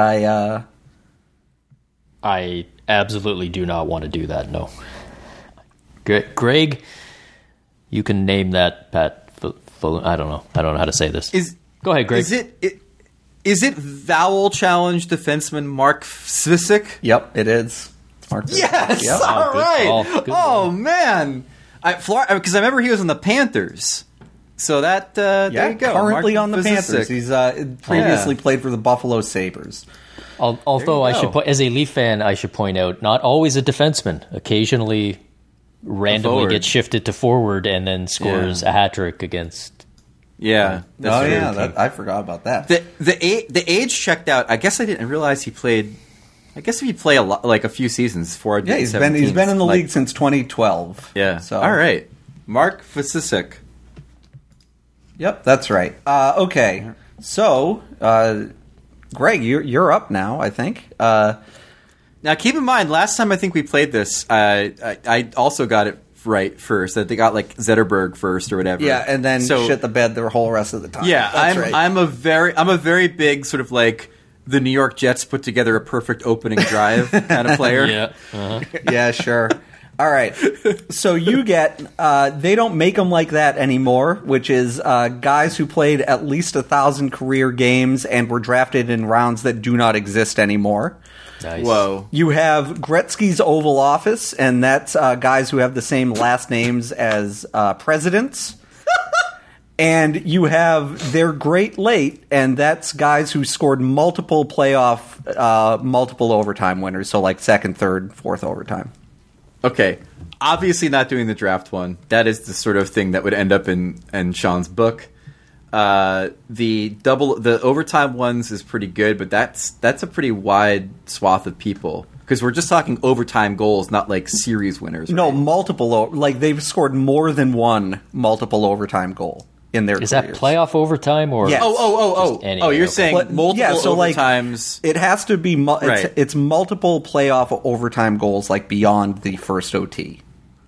I absolutely do not want to do that, no. Greg, you can name that Pat... I don't know how to say this. Go ahead, Greg. Is it Vowel Challenge defenseman Mark Svisik? Yep, it is. Mark. Yes, Yep. all good right. call. Good Oh one. man, because I remember he was on the Panthers. So that there you go. Currently Mark on the Vysycek. Panthers. He's previously played for the Buffalo Sabres. Although There you I should go. as a Leaf fan, I should point out, not always a defenseman. Occasionally, randomly forward. gets shifted to forward and then scores a hat trick against. Yeah. That's Oh true. yeah, I forgot about that. The age checked out. I guess I didn't realize he played. I guess if you play a lot, like a few seasons, He's been in the league since 2012. Yeah. So All right, Mark Vysycek. Yep, that's right. Okay, so Greg, you're up now. I think. Now, keep in mind, last time I think we played this, I also got it right first. That they got like Zetterberg first or whatever. Yeah, and then shit the bed the whole rest of the time. Yeah, that's right. I'm a very big sort of like the New York Jets put together a perfect opening drive kind of player. Yeah. Uh-huh. Yeah, sure. All right. So you get, they don't make them like that anymore, which is guys who played at least 1,000 career games and were drafted in rounds that do not exist anymore. Nice. Whoa. You have Gretzky's Oval Office, and that's guys who have the same last names as presidents. And you have their Great Late, and that's guys who scored multiple playoff, multiple overtime winners, so like second, third, fourth overtime. Okay, obviously not doing the draft one. That is the sort of thing that would end up in Sean's book. The overtime ones is pretty good, but that's a pretty wide swath of people because we're just talking overtime goals, not like series winners. No, right? multiple. Like they've scored more than one multiple overtime goal in their Is careers. that playoff overtime or? Yes. Oh! any, You're okay. saying But- multiple yeah, so, like, overtimes? It has to be. Right. It's multiple playoff overtime goals, like beyond the first OT.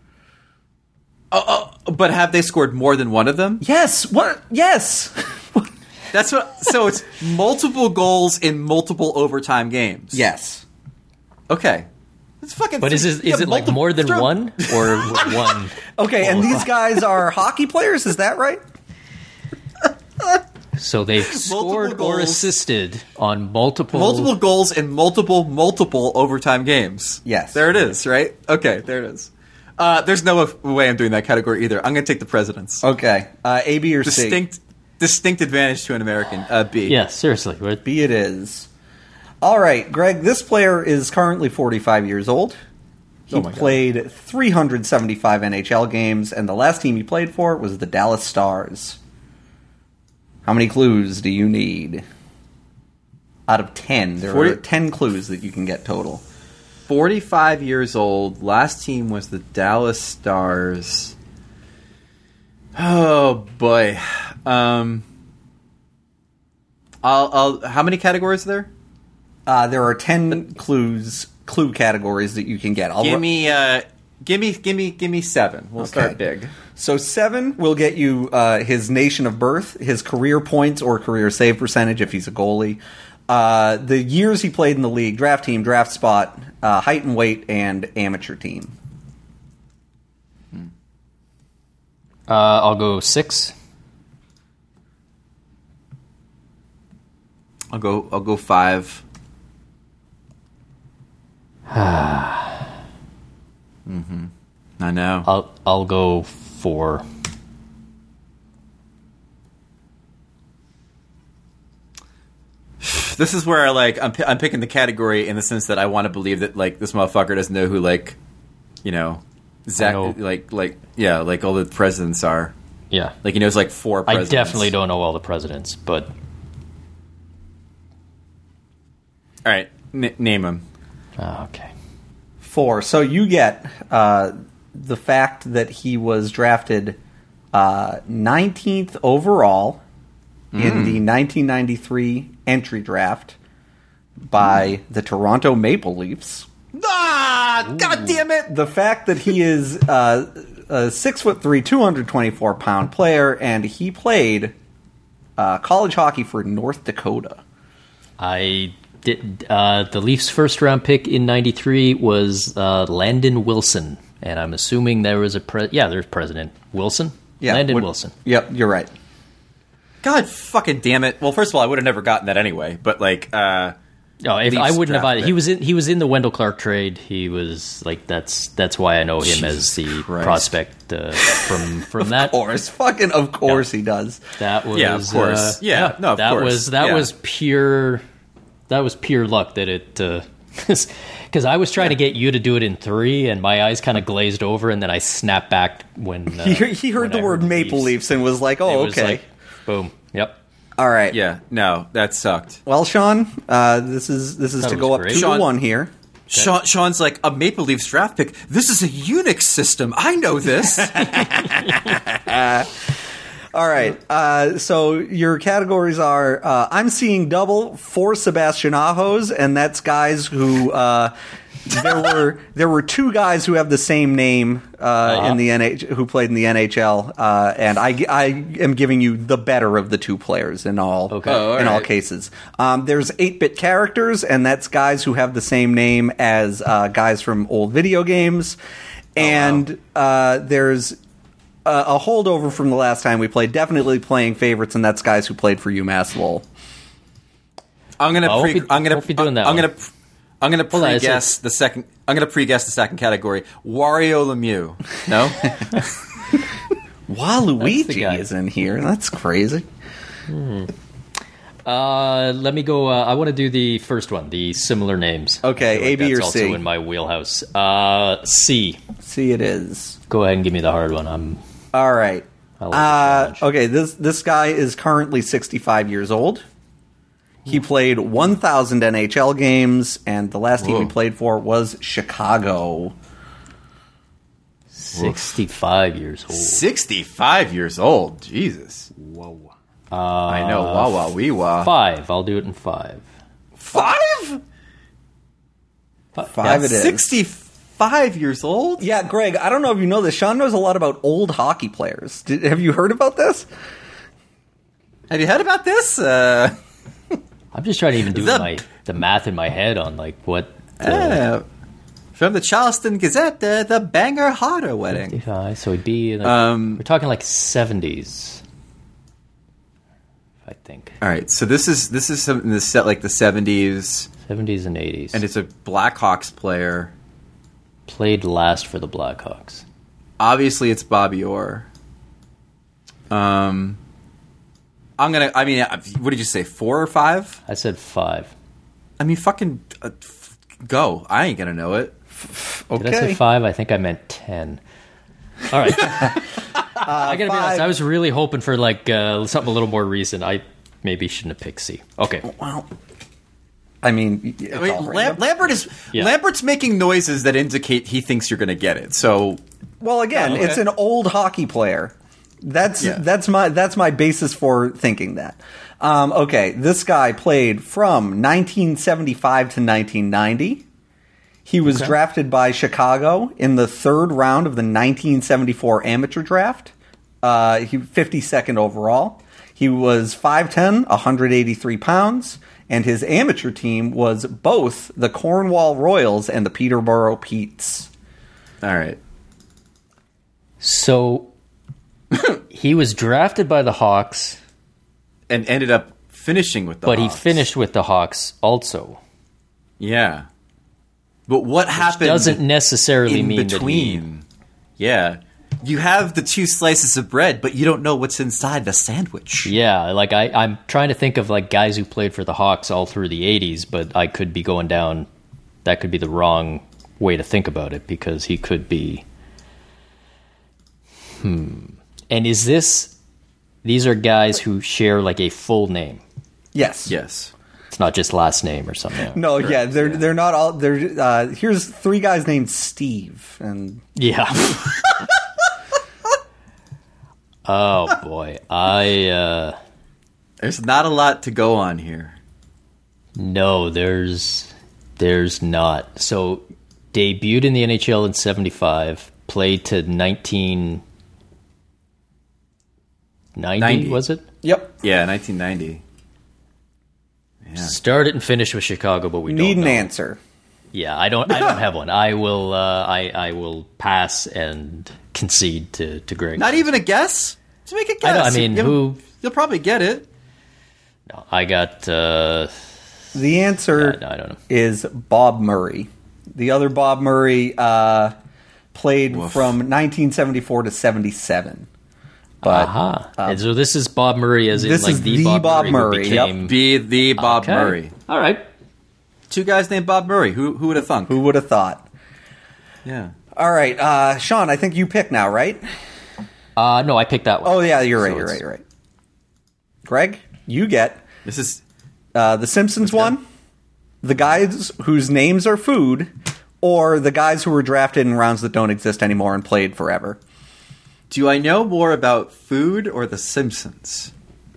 But have they scored more than one of them? Yes. What? Yes. That's what. So it's multiple goals in multiple overtime games. Yes. Okay. It's fucking. But is it like more than one or one? Okay, and these guys are hockey players. Is that right? So they've scored or goals. assisted on multiple goals in multiple overtime games. Yes. There it is. Right. Okay. There it is. There's no way I'm doing that category either. I'm going to take the presidents. Okay. A, B, or C? Distinct advantage to an American. B. Yeah, seriously. What? B it is. All right, Greg, this player is currently 45 years old. He Oh my God. played 375 NHL games, and the last team he played for was the Dallas Stars. How many clues do you need? Out of 10. There are 10 clues that you can get total. 45 years old. Last team was the Dallas Stars. Oh boy. I'll. How many categories are there? There are 10 clue categories that you can get. Give me 7. We'll start big. So 7 will get you his nation of birth, his career points or career save percentage if he's a goalie, the years he played in the league, draft team, draft spot, height and weight, and amateur team. I'll go 6. I'll go 5. I know. I'll go 4. This is where I'm picking the category in the sense that I want to believe that like this motherfucker doesn't know who Zach know. like all the presidents are. Yeah. Like he knows like 4 I presidents. definitely don't know all the presidents, but All right, name them. okay. 4. So you get the fact that he was drafted 19th overall in the 1993 entry draft by the Toronto Maple Leafs. Ah, God damn it! The fact that he is a 6'3", 224-pound player, and he played college hockey for North Dakota. I did. The Leafs' first round pick in '93 was Landon Wilson, and I'm assuming there was there's President Wilson. Yeah, Landon Wilson. Yep, you're right. God fucking damn it! Well, first of all, I would have never gotten that anyway. But like, No, I wouldn't have. draft He was in the Wendell Clark trade. He was like that's why I know him as the prospect from that. Of course, he does. That was of course. That was pure luck that it. Because I was trying to get you to do it in 3, and my eyes kind of glazed over, and then I snapped back when he heard the word Maple Leafs and was like, "Oh, okay." Like, boom. Yep. All right. Yeah, no, that sucked. Well, Sean, this is to go up 2-1 here. Sean's like, a Maple Leafs draft pick. This is a Unix system. I know this. All right. So your categories are I'm seeing double for Sebastian Ahos, and that's guys who there were 2 guys who have the same name in the who played in the NHL, and I am giving you the better of the 2 players in all all cases. There's 8-bit characters, and that's guys who have the same name as guys from old video games, and there's a holdover from the last time we played, definitely playing favorites, and that's guys who played for UMass Lowell. I'm gonna pre-guess the second. I'm gonna pre-guess the second category. Wario Lemieux. No. Waluigi is in here. That's crazy. Let me go. I want to do the first one. The similar names. Okay, A, B, or that's C. Also in my wheelhouse. C. C. It is. Go ahead and give me the hard one. All right. I like the challenge. Okay, this guy is currently 65 years old. He played 1,000 NHL games, and the last team he played for was Chicago. 65 years old. 65 years old. Jesus. Whoa. I know. Wah wah wee wah. 5. I'll do it in 5. 5? 5 it is. 65 years old? Yeah, Greg, I don't know if you know this. Sean knows a lot about old hockey players. Have you heard about this? Have you heard about this? I'm just trying to even do the math in my head on like what. From the Charleston Gazette, the Banger Harder wedding. 55, so it'd be we're talking like 70s, I think. All right, so this is something that's set like the 70s, 70s and 80s, and it's a Blackhawks player. Played last for the Blackhawks. Obviously, it's Bobby Orr. What did you say? 4 or 5? I said 5. I mean, fucking go. I ain't gonna know it. Okay. Did I say 5? I think I meant 10. All right. I gotta be honest. I was really hoping for like something a little more recent. I maybe shouldn't have picked C. Okay. Well, I mean, Lambert's making noises that indicate he thinks you're going to get it. So, well, again, it's an old hockey player. That's my basis for thinking that. Okay, this guy played from 1975 to 1990. He was drafted by Chicago in the 3rd round of the 1974 amateur draft. He 52nd overall. He was 5'10", 183 pounds. And his amateur team was both the Cornwall Royals and the Peterborough Petes. All right. So he was drafted by the Hawks. And ended up finishing with the Hawks. But he finished with the Hawks also. Yeah. But what happened doesn't necessarily mean between. Yeah. You have the 2 slices of bread, but you don't know what's inside the sandwich. Yeah, like I'm trying to think of like guys who played for the Hawks all through the 80s, but I could be going down. That could be the wrong way to think about it because he could be. And is these are guys who share like a full name? Yes. Yes. It's not just last name or something. No, yeah, they're not all. Here's 3 guys named Steve, and yeah. Oh boy, there's not a lot to go on here. No, there's not. So debuted in the NHL in 75, played to 1990, was it? Yep. Yeah, 1990. Yeah. Started and finished with Chicago, but we need don't an know. answer. Yeah, I don't have one. I will pass and concede to Greg. Not even a guess? Just make a guess. I mean, you'll probably get it. No, I got The answer I don't know. is Bob Murray. The other Bob Murray played from 1974 to 77. But and so this is Bob Murray, as in this like is the Bob Murray who became... Be the Bob Okay. Murray. All right. Two guys named Bob Murray. Who would have thunk? Who would have thought? Yeah. All right, Sean, I think you pick now, right? No, I picked that one. Oh, yeah, you're right. Greg, you get This is the Simpsons one, the guys whose names are food, or the guys who were drafted in rounds that don't exist anymore and played forever. Do I know more about food or The Simpsons?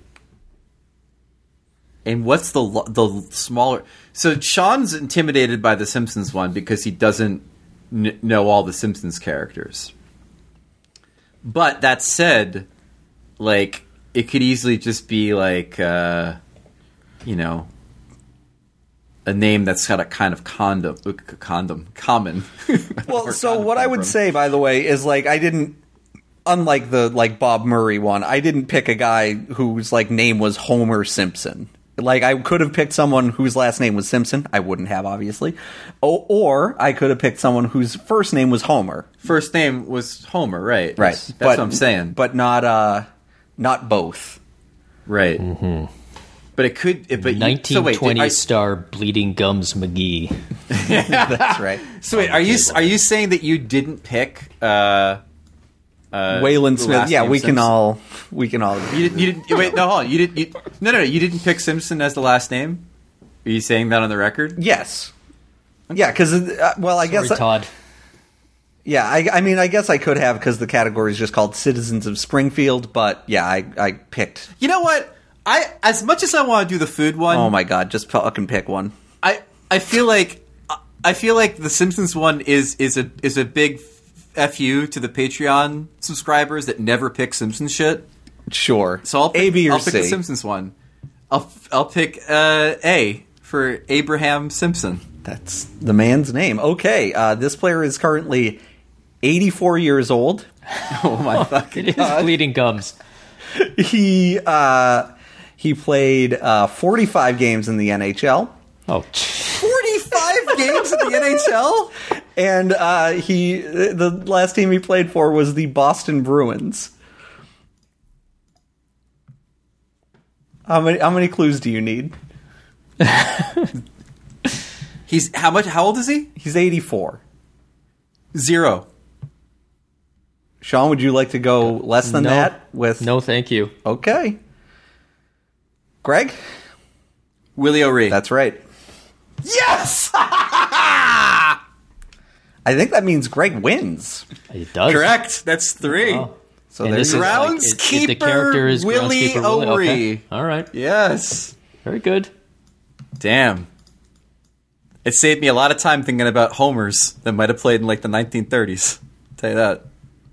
And what's the smaller... So Sean's intimidated by The Simpsons one because he doesn't know all the Simpsons characters. But that said, like, it could easily just be like, a name that's got a kind of common. Well, so what I would say, by the way, is like I didn't... Unlike the Bob Murray one, I didn't pick a guy whose name was Homer Simpson. Like, I could have picked someone whose last name was Simpson. I wouldn't have, obviously. Or I could have picked someone whose first name was Homer. First name was Homer, right? Right. That's what I'm saying. But not both. Right. Mm-hmm. But it could... 1920 star Bleeding Gums McGee. That's right. So wait, are you saying that you didn't pick... Waylon Smith. Yeah, we can all. You didn't. Wait, no, hold on. You didn't pick Simpson as the last name. Are you saying that on the record? Yes. Yeah, because I guess Todd. Yeah, I mean, I guess I could have because the category is just called Citizens of Springfield. But yeah, I picked. You know what? As much as I want to do the food one. Oh my god, just fucking pick one. I feel like the Simpsons one is a big FU to the Patreon subscribers that never pick Simpsons shit. Sure. So I'll pick, A, B, or I'll pick C. the Simpsons one. I'll pick A for Abraham Simpson. That's the man's name. Okay, this player is currently 84 years old. Oh my fucking It is Bleeding Gums. He played 45 games in the NHL. Oh, 45 games in the NHL? And the last team he played for was the Boston Bruins. How many clues do you need? How old is he? He's 84. 0. Sean, would you like to go less than that? No, thank you. Okay. Greg? Willie O'Ree. That's right. Yes! I think that means Greg wins. It does. Correct. That's 3. Oh. So And there's this is Groundskeeper the character is Willie Groundskeeper O'Ree. Okay. All right. Yes. Very good. Damn. It saved me a lot of time thinking about homers that might have played in like the 1930s. I'll tell you that.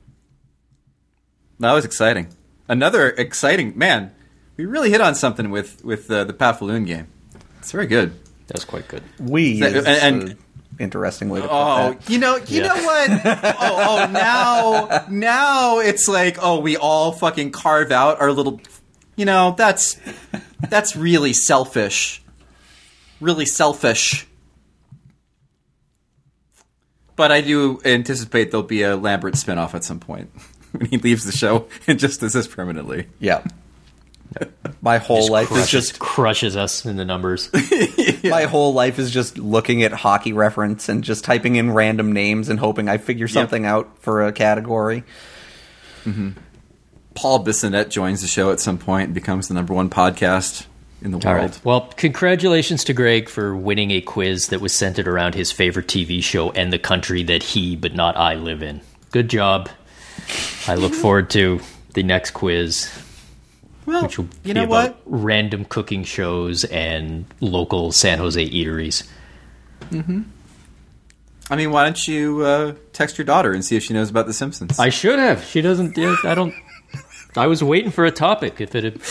That was exciting. Another exciting... Man, we really hit on something with the Pafaloon game. It's very good. That's quite good. we is and- an interesting way to put that. You know what? Now it's like, we all fucking carve out our little... that's really selfish. Really selfish. But I do anticipate there'll be a Lambert spinoff at some point when he leaves the show and just does this permanently. Yeah. My whole life is just crushes us in the numbers. my whole life is just looking at Hockey Reference and just typing in random names and hoping I figure something out for a category. Mm-hmm. Paul Bissonnette joins the show at some point and becomes the #1 podcast in the world. All right. Well, congratulations to Greg for winning a quiz that was centered around his favorite TV show and the country that he, but not I, live in. Good job. I look forward to the next quiz. Well, which will you be know about what? random cooking shows and local San Jose eateries. Mm-hmm. I mean, why don't you text your daughter and see if she knows about The Simpsons? I should have. She doesn't. I don't. I was waiting for a topic. If it had...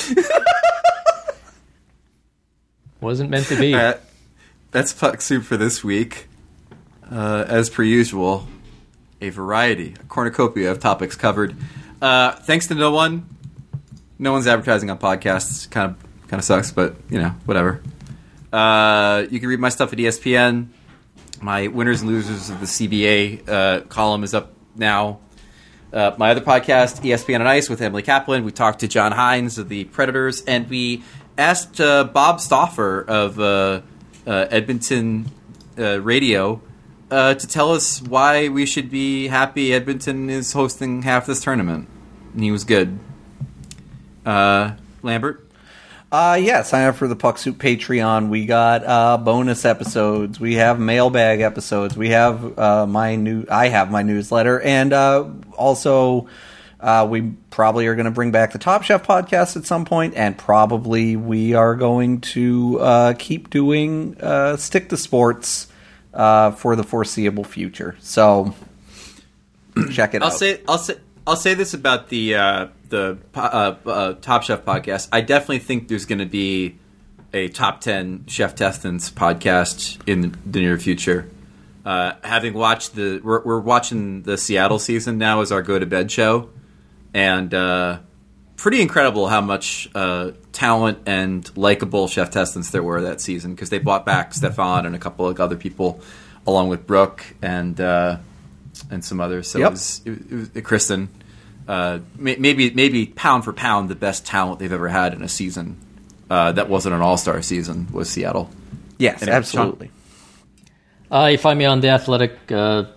wasn't meant to be. That's Puck Soup for this week. As per usual, a cornucopia of topics covered. Thanks to no one. No one's advertising on podcasts. Kind of sucks, but whatever. You can read my stuff at ESPN. My winners and losers of the CBA column is up now. My other podcast, ESPN on Ice, with Emily Kaplan. We talked to John Hines of the Predators, and we asked Bob Stauffer of Edmonton Radio to tell us why we should be happy Edmonton is hosting half this tournament. And he was good. Lambert? Sign up for the Puck Soup Patreon. We got bonus episodes. We have mailbag episodes. We have I have my newsletter, and also we probably are going to bring back the Top Chef podcast at some point, and probably we are going to keep doing Stick to Sports for the foreseeable future. So check it out. I'll say this about the Top Chef podcast. I definitely think there's going to be a top 10 Chef Testants podcast in the near future. Having watched we're watching the Seattle season now as our go to bed show, and pretty incredible how much talent and likable Chef Testants there were that season, because they brought back Stefan and a couple of other people along with Brooke and some others. So yep. it was Kristen. Maybe pound for pound the best talent they've ever had in a season that wasn't an all-star season was Seattle. Yes, anyway, absolutely. You find me on The Athletic, the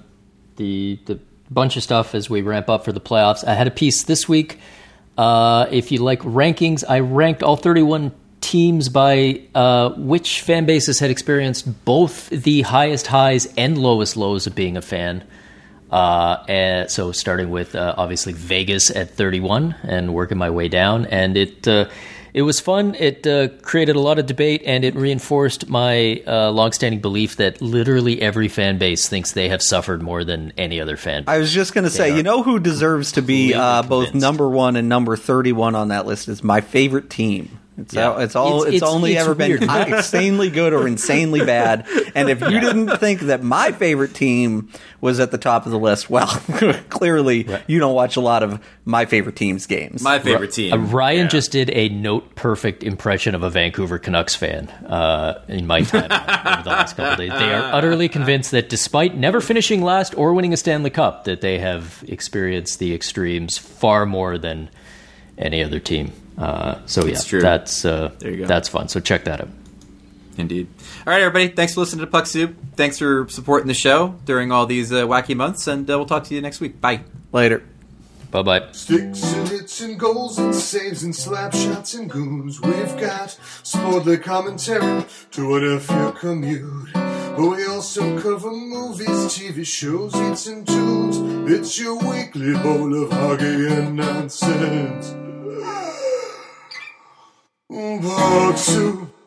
bunch of stuff as we ramp up for the playoffs. I had a piece this week. If you like rankings, I ranked all 31 teams by which fan bases had experienced both the highest highs and lowest lows of being a fan. And so starting with obviously Vegas at 31 and working my way down, and it was fun. It created a lot of debate, and it reinforced my longstanding belief that literally every fan base thinks they have suffered more than any other fan base. I was just going to say, you know who deserves to be both number 1 and number 31 on that list is my favorite team. It's only ever been insanely good or insanely bad. And if you didn't think that my favorite team was at the top of the list, well, clearly you don't watch a lot of my favorite team's games. My favorite team. Ryan just did a note-perfect impression of a Vancouver Canucks fan in my time over the last couple of days. They are utterly convinced that despite never finishing last or winning a Stanley Cup, that they have experienced the extremes far more than any other team. That's true. That's there you go. That's fun. So check that out. Indeed. All right, everybody. Thanks for listening to Puck Soup. Thanks for supporting the show during all these wacky months, and we'll talk to you next week. Bye. Later. Bye-bye. Sticks and hits and goals and saves and slap shots and goons. We've got sportly commentary to whatever your commute. We also cover movies, TV shows, hits and tunes. It's your weekly bowl of hockey and nonsense. Puck Soup.